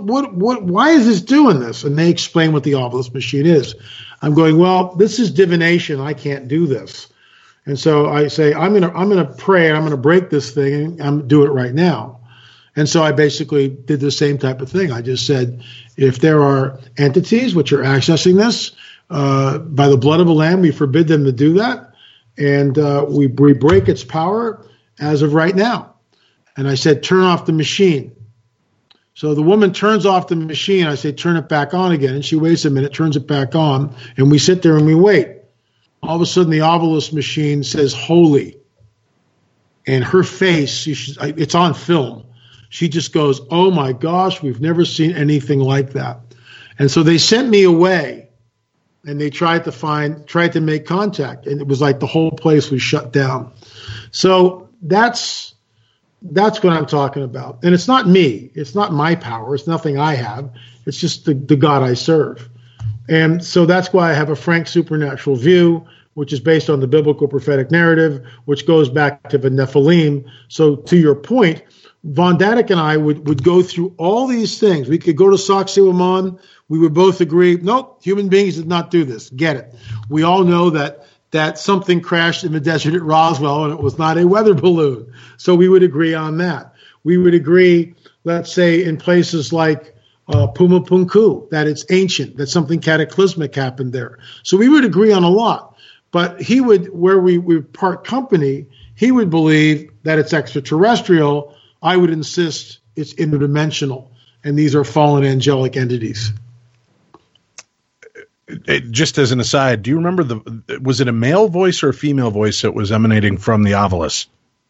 is this doing this? And they explain what the Obelisk machine is. I'm going, well, this is divination. I can't do this. And so I say, I'm gonna pray, and I'm gonna break this thing, and I'm gonna do it right now. And so I basically did the same type of thing. I just said, if there are entities which are accessing this, by the blood of the Lamb, we forbid them to do that, and we break its power as of right now. And I said, turn off the machine. So the woman turns off the machine. I say, turn it back on again. And she waits a minute, turns it back on, and we sit there and we wait. All of a sudden, the Obelisk machine says, holy. And her face, it's on film. She just goes, oh my gosh, we've never seen anything like that. And so they sent me away, and they tried to make contact. And it was like the whole place was shut down. So that's what I'm talking about. And it's not me. It's not my power. It's nothing I have. It's just the God I serve. And so that's why I have a frank supernatural view, which is based on the biblical prophetic narrative, which goes back to the Nephilim. So to your point, Von Dadik and I would go through all these things. We could go to Sacsayhuaman. We would both agree, nope, human beings did not do this. Get it. We all know that something crashed in the desert at Roswell, and it was not a weather balloon. So we would agree on that. We would agree, let's say, in places like Puma Punku, that it's ancient, that something cataclysmic happened there. So we would agree on a lot. But he would, where we part company, he would believe that it's extraterrestrial. I would insist it's interdimensional, and these are fallen angelic entities. Just as an aside, do you remember was it a male voice or a female voice that was emanating from the Ovilus?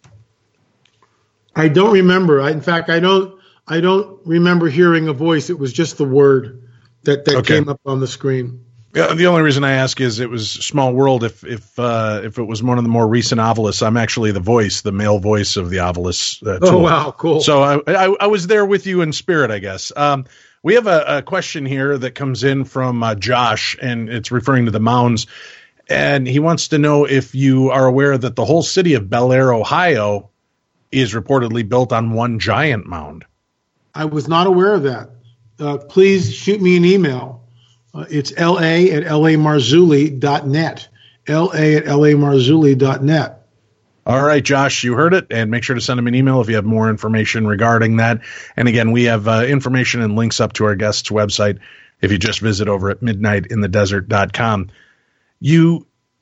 I don't remember. In fact, I don't remember hearing a voice. It was just the word that came up on the screen. Yeah, the only reason I ask is it was small world. If it was one of the more recent Ovilus, I'm actually the male voice of the Ovilus. Oh, wow, cool. So I was there with you in spirit, I guess. We have a question here that comes in from Josh, and it's referring to the mounds. And he wants to know if you are aware that the whole city of Bel Air, Ohio, is reportedly built on one giant mound. I was not aware of that. Please shoot me an email. It's la@lamarzulli.net. la@lamarzulli.net. All right, Josh, you heard it, and make sure to send him an email if you have more information regarding that. And again, we have information and links up to our guest's website if you just visit over at midnightinthedesert.com. You're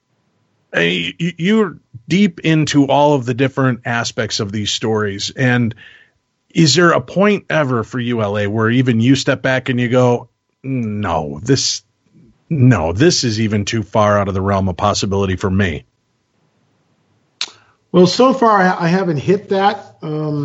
deep into all of the different aspects of these stories, and is there a point ever for you, LA, where even you step back and you go, no, this is even too far out of the realm of possibility for me? Well, so far I haven't hit that.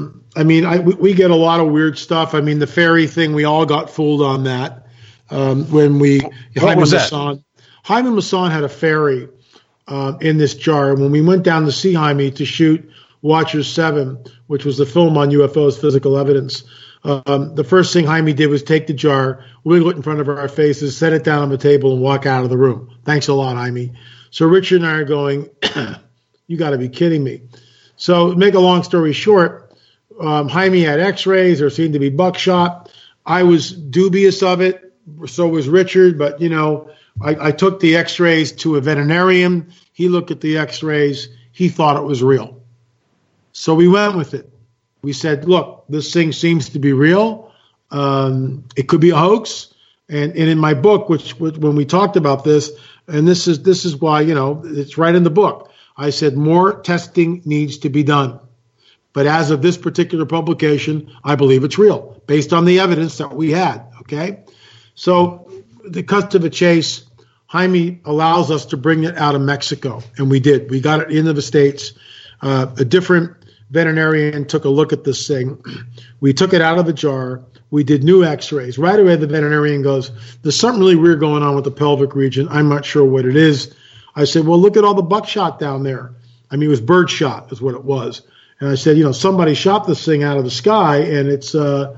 We get a lot of weird stuff. I mean, the fairy thing, we all got fooled on that. When what was that? Jaime Maussan had a fairy in this jar. When we went down to see Jaime to shoot Watcher 7, which was the film on UFOs, physical evidence, the first thing Jaime did was take the jar, wiggle it in front of our faces, set it down on the table, and walk out of the room. Thanks a lot, Jaime. So Richard and I are going, you got to be kidding me. So make a long story short, Jaime had x-rays. There seemed to be buckshot. I was dubious of it. So was Richard. But, I took the x-rays to a veterinarian. He looked at the x-rays. He thought it was real. So we went with it. We said, look, this thing seems to be real. It could be a hoax. And in my book, which when we talked about this, and this is why, it's right in the book. I said more testing needs to be done. But as of this particular publication, I believe it's real based on the evidence that we had. Okay. So the cut to the chase, Jaime allows us to bring it out of Mexico. And we did. We got it into the States. A different veterinarian took a look at this thing. We took it out of the jar. We did new x-rays. Right away, the veterinarian goes, there's something really weird going on with the pelvic region. I'm not sure what it is. I said, well, look at all the buckshot down there. I mean, it was bird shot is what it was. And I said, somebody shot this thing out of the sky, and it's,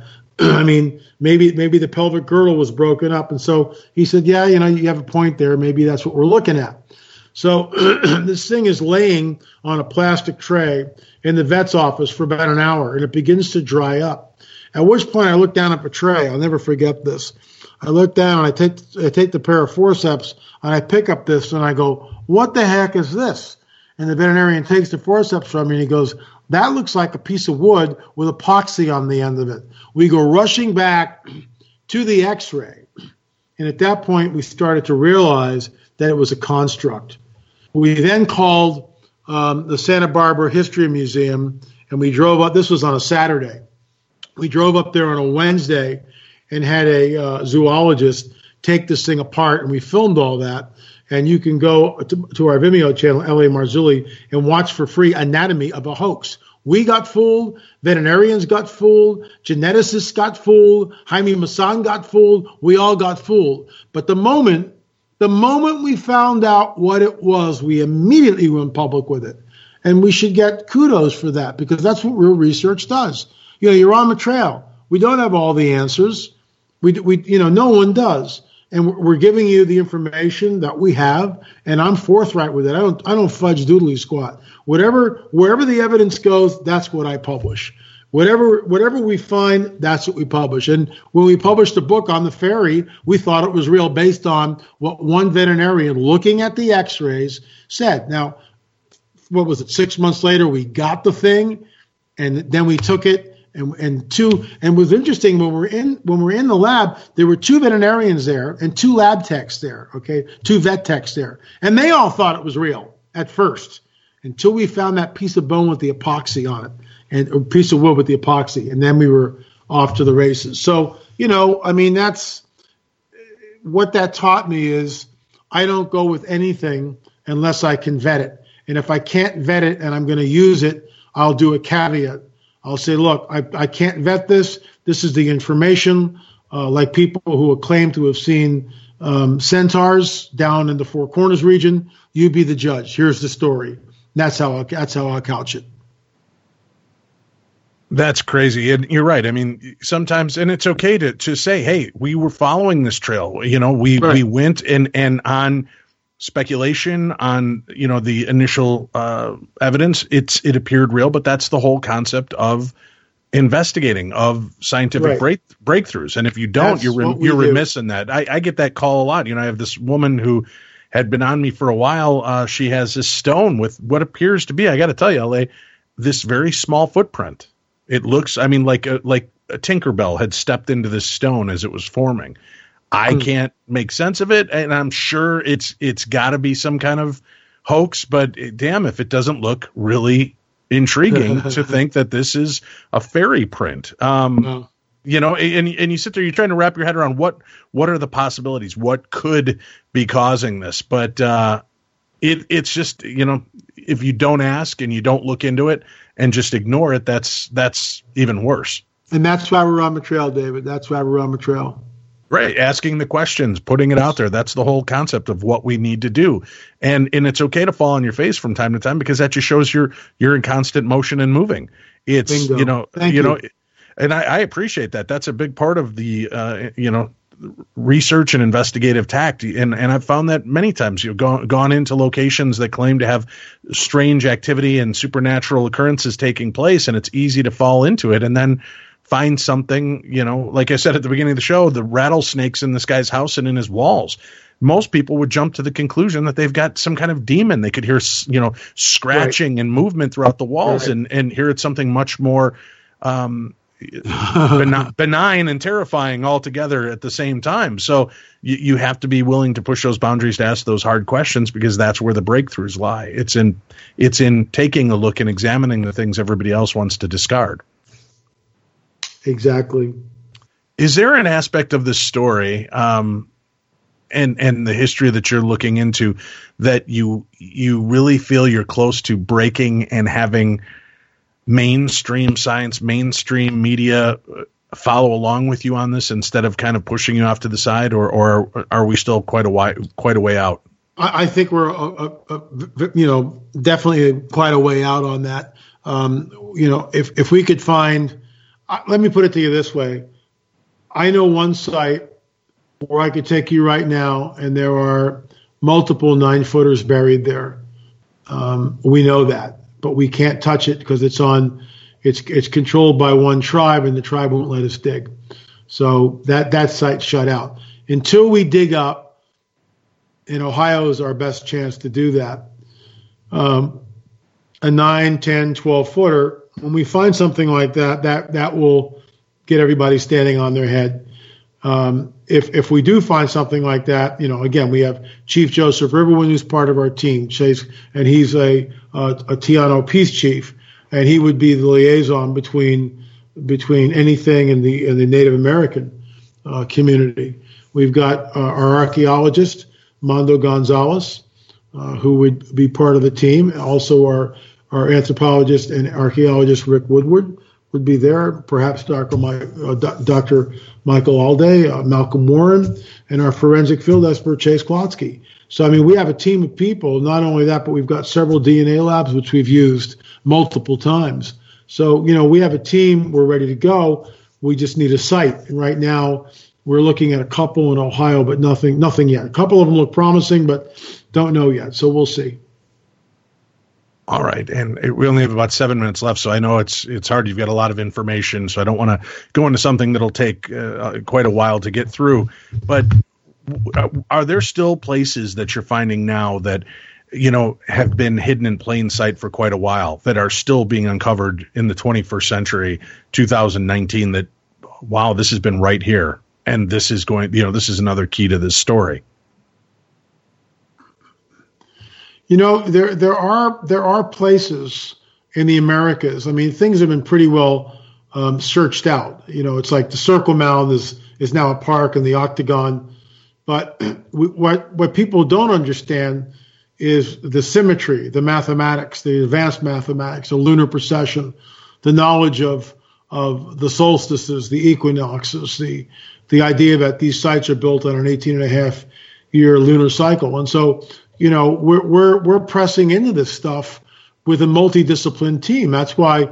maybe the pelvic girdle was broken up. And so he said, yeah, you have a point there. Maybe that's what we're looking at. So this thing is laying on a plastic tray in the vet's office for about an hour, and it begins to dry up. At which point I look down at the tray. I'll never forget this. I look down and I take the pair of forceps and I pick up this and I go, what the heck is this? And the veterinarian takes the forceps from me and he goes, that looks like a piece of wood with epoxy on the end of it. We go rushing back to the x-ray. And at that point, we started to realize that it was a construct. We then called the Santa Barbara History Museum, and we drove up. This was on a Saturday. We drove up there on a Wednesday and had a zoologist take this thing apart, and we filmed all that. And you can go to our Vimeo channel, L.A. Marzulli, and watch for free Anatomy of a Hoax. We got fooled. Veterinarians got fooled. Geneticists got fooled. Jaime Maussan got fooled. We all got fooled. But the moment we found out what it was, we immediately went public with it. And we should get kudos for that, because that's what real research does. You're on the trail. We don't have all the answers. No one does. And we're giving you the information that we have, and I'm forthright with it. I don't fudge doodly squat. Wherever the evidence goes, that's what I publish. Whatever we find, that's what we publish. And when we published the book on the fairy, we thought it was real based on what one veterinarian looking at the x-rays said. Now, what was it? 6 months later, we got the thing, and then we took it. And it was interesting when we're in the lab, there were two veterinarians there and two lab techs there, okay, two vet techs there, and they all thought it was real at first until we found that piece of bone with the epoxy on it and a piece of wood with the epoxy, and then we were off to the races. So what that taught me is I don't go with anything unless I can vet it. And if I can't vet it and I'm going to use it, I'll do a caveat. I'll say, look, I can't vet this. This is the information. Like people who claim to have seen centaurs down in the Four Corners region, you be the judge. Here's the story. That's how I'll couch it. That's crazy. And you're right. I mean, sometimes, and it's okay to say, hey, we were following this trail. You know, we went and on speculation, on, you know, the initial evidence, it appeared real, but that's the whole concept of investigating, of scientific breakthroughs. And if you don't, you're remiss in that. I get that call a lot. You know, I have this woman who had been on me for a while. She has this stone with what appears to be, I got to tell you, LA, this very small footprint. It looks, I mean, like a Tinkerbell had stepped into this stone as it was forming. I can't make sense of it, and I'm sure it's got to be some kind of hoax, but damn if it doesn't look really intriguing to think that this is a fairy print. No. You know, and you sit there, you're trying to wrap your head around what are the possibilities, what could be causing this, but it's just, you know, if you don't ask and you don't look into it and just ignore it, that's even worse. And that's why we're on the trail, David. That's why we're on the trail. Right. Asking the questions, putting it out there. That's the whole concept of what we need to do. And it's okay to fall on your face from time to time, because that just shows you're in constant motion and moving. It's, Bingo. You know, Thank you. And I appreciate that. That's a big part of the, you know, research and investigative tact. And I've found that many times you've gone into locations that claim to have strange activity and supernatural occurrences taking place, and it's easy to fall into it. And then find something, you know, like I said at the beginning of the show, the rattlesnakes in this guy's house and in his walls. Most people would jump to the conclusion that they've got some kind of demon. They could hear, you know, scratching and movement throughout the walls, and here it's something much more benign and terrifying altogether at the same time. So you have to be willing to push those boundaries to ask those hard questions, because that's where the breakthroughs lie. It's in taking a look and examining the things everybody else wants to discard. Exactly. Is there an aspect of this story and the history that you're looking into that you really feel you're close to breaking and having mainstream science, mainstream media follow along with you on this instead of kind of pushing you off to the side, or are we still quite a way out? I think we're, you know, definitely quite a way out on that. You know, if we could find, let me put it to you this way. I know one site where I could take you right now, and there are multiple 9-footers buried there. We know that, but we can't touch it because it's controlled by one tribe, and the tribe won't let us dig. So that site's shut out. Until we dig up, and Ohio is our best chance to do that, a 9, 10, 12-footer, when we find something like that will get everybody standing on their head. If we do find something like that, you know, again, we have Chief Joseph Riverwind, who's part of our team, Chase, and he's a Tiano peace chief, and he would be the liaison between anything in the Native American community. We've got our archaeologist, Mondo Gonzalez, who would be part of the team. Also, our anthropologist and archaeologist, Rick Woodward, would be there. Perhaps Dr. Michael Alday, Malcolm Warren, and our forensic field expert, Chase Klotsky. So, I mean, we have a team of people. Not only that, but we've got several DNA labs, which we've used multiple times. So, you know, we have a team. We're ready to go. We just need a site. And right now, we're looking at a couple in Ohio, but nothing yet. A couple of them look promising, but don't know yet. So we'll see. All right. And we only have about 7 minutes left, so I know it's hard. You've got a lot of information, so I don't want to go into something that'll take quite a while to get through. But are there still places that you're finding now that, you know, have been hidden in plain sight for quite a while that are still being uncovered in the 21st century, 2019, that, wow, this has been right here, and this is going, you know, this is another key to this story? You know, there are places in the Americas. I mean, things have been pretty well searched out. You know, it's like the Circle Mound is now a park, and the Octagon But what people don't understand is the symmetry, the mathematics, the advanced mathematics, the lunar precession, the knowledge of the solstices, the equinoxes, the idea that these sites are built on an 18.5-year lunar cycle. And so, we're pressing into this stuff with a multidisciplined team. That's why,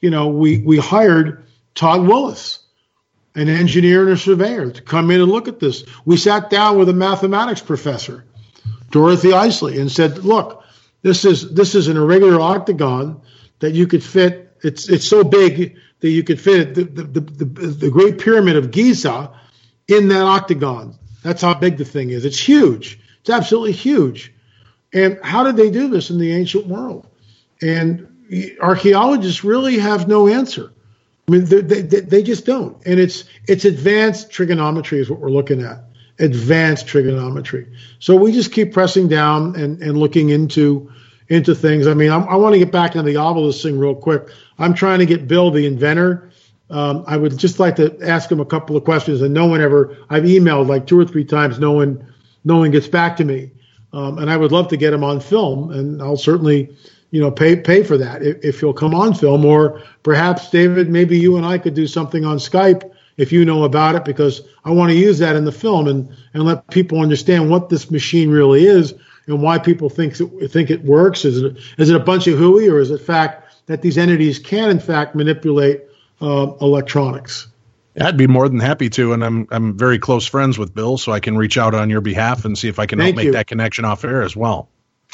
we hired Todd Willis, an engineer and a surveyor, to come in and look at this. We sat down with a mathematics professor, Dorothy Isley, and said, look, this is an irregular octagon that you could fit. It's so big that you could fit the Great Pyramid of Giza in that octagon. That's how big the thing is. It's huge. It's absolutely huge. And how did they do this in the ancient world? And archaeologists really have no answer. I mean, they just don't. And it's advanced trigonometry is what we're looking at. Advanced trigonometry. So we just keep pressing down and looking into things. I mean, I want to get back into the obelisk thing real quick. I'm trying to get Bill, the inventor. I would just like to ask him a couple of questions, and I've emailed like 2 or 3 times. No one gets back to me. And I would love to get him on film, and I'll certainly, pay for that if he'll come on film. Or perhaps, David, maybe you and I could do something on Skype if you know about it, because I want to use that in the film and let people understand what this machine really is and why people think it works. Is it a bunch of hooey, or is it fact that these entities can in fact manipulate electronics? I'd be more than happy to, and I'm very close friends with Bill, so I can reach out on your behalf and see if I can help make that connection off air as well.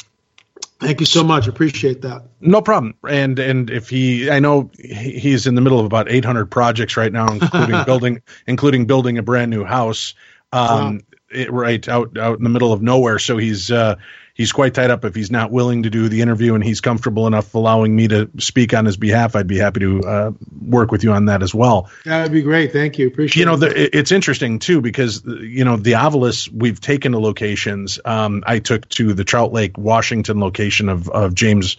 Thank you so much. Appreciate that. No problem. And if I know he's in the middle of about 800 projects right now, including building a brand new house, right out in the middle of nowhere. So he's quite tied up. If he's not willing to do the interview and he's comfortable enough allowing me to speak on his behalf, I'd be happy to work with you on that as well. That would be great. Thank you. Appreciate it. It's interesting too, because, the obelisk, we've taken to locations. I took to the Trout Lake, Washington location of James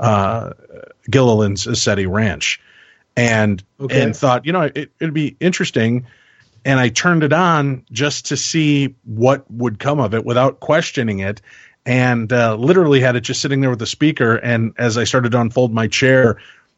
Gilliland's Assetti Ranch and thought, it'd be interesting. And I turned it on just to see what would come of it without questioning it. And literally had it just sitting there with the speaker. And as I started to unfold my chair,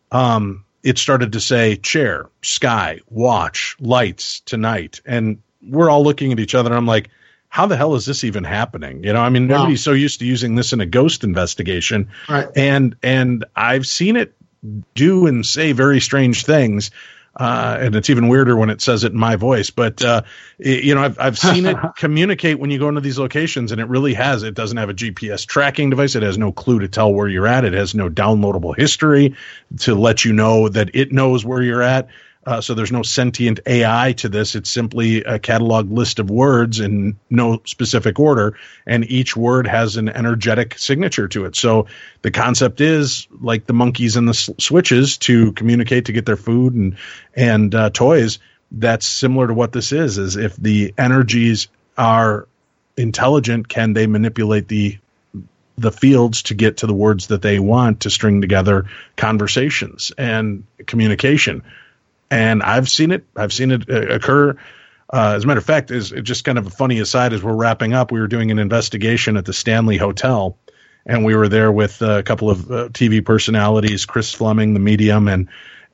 it started to say chair, sky, watch, lights, tonight. And we're all looking at each other. And I'm like, how the hell is this even happening? Everybody's so used to using this in a ghost investigation. Right. And I've seen it do and say very strange things. And it's even weirder when it says it in my voice. But, I've seen it communicate when you go into these locations, and it really has. It doesn't have a GPS tracking device. It has no clue to tell where you're at. It has no downloadable history to let you know that it knows where you're at. So there's no sentient AI to this. It's simply a catalog list of words in no specific order, and each word has an energetic signature to it. So the concept is like the monkeys and the switches to communicate to get their food and toys. That's similar to what this is if the energies are intelligent, can they manipulate the fields to get to the words that they want to string together conversations and communication. And I've seen it occur. As a matter of fact, is just kind of a funny aside as we're wrapping up. We were doing an investigation at the Stanley Hotel, and we were there with a couple of TV personalities, Chris Fleming, the medium, and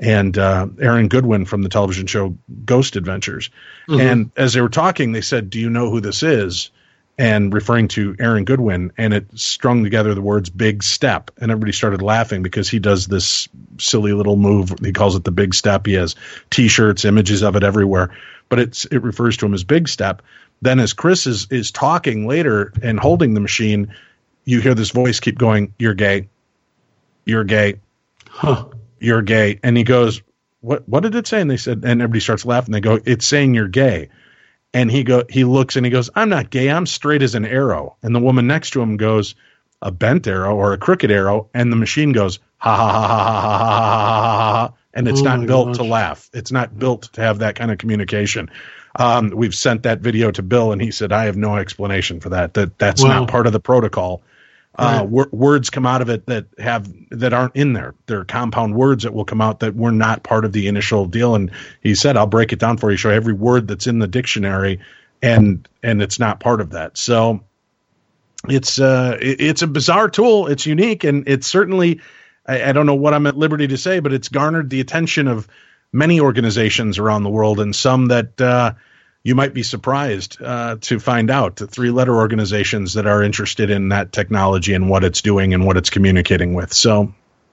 Aaron Goodwin from the television show Ghost Adventures. Mm-hmm. And as they were talking, they said, "Do you know who this is?" And referring to Aaron Goodwin, and it strung together the words "big step," and everybody started laughing because he does this silly little move. He calls it the big step. He has T-shirts, images of it everywhere, but it refers to him as Big Step. Then as Chris is talking later and holding the machine, you hear this voice keep going, "You're gay, you're gay, you're gay," and he goes, "What did it say?" And they said, and everybody starts laughing. They go, "It's saying you're gay." And he looks and he goes, "I'm not gay. I'm straight as an arrow." And the woman next to him goes, "A bent arrow or a crooked arrow?" And the machine goes, "Ha ha ha ha ha ha ha ha ha." And it's not built to laugh. It's not built to have that kind of communication. We've sent that video to Bill, and he said, "I have no explanation for that. That's not part of the protocol." Right. Words come out of it that aren't in there. There are compound words that will come out that were not part of the initial deal. And he said, "I'll break it down for you, show every word that's in the dictionary and it's not part of that. So it's a bizarre tool. It's unique, and it's certainly, I don't know what I'm at liberty to say, but it's garnered the attention of many organizations around the world, and some that you might be surprised to find out. 3-letter organizations that are interested in that technology and what it's doing and what it's communicating with. So,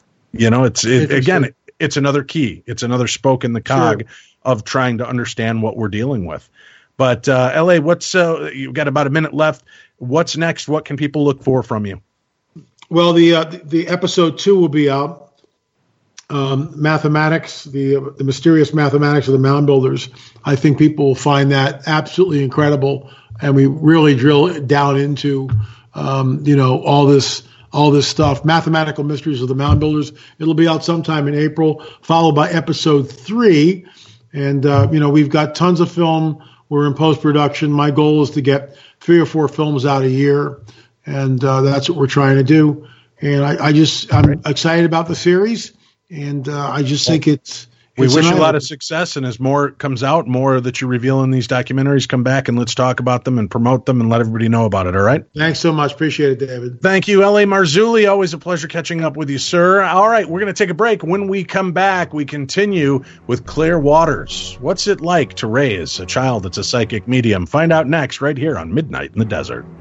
it's another key. It's another spoke in the cog of trying to understand what we're dealing with. But LA, you've got about a minute left. What's next? What can people look for from you? Well, the episode 2 will be out. Mathematics, the mysterious mathematics of the mound builders. I think people will find that absolutely incredible, and we really drill down into all this stuff. Mathematical mysteries of the mound builders. It'll be out sometime in April, followed by episode 3, and we've got tons of film. We're in post-production. My goal is to get 3 or 4 films out a year, and that's what we're trying to do. And I'm excited about the series. And I just think we wish you a lot of success. And as more comes out, more that you reveal in these documentaries, come back and let's talk about them and promote them and let everybody know about it. All right. Thanks so much. Appreciate it, David. Thank you, L.A. Marzulli. Always a pleasure catching up with you, sir. All right. We're going to take a break. When we come back, we continue with Claire Waters. What's it like to raise a child that's a psychic medium? Find out next right here on Midnight in the Desert.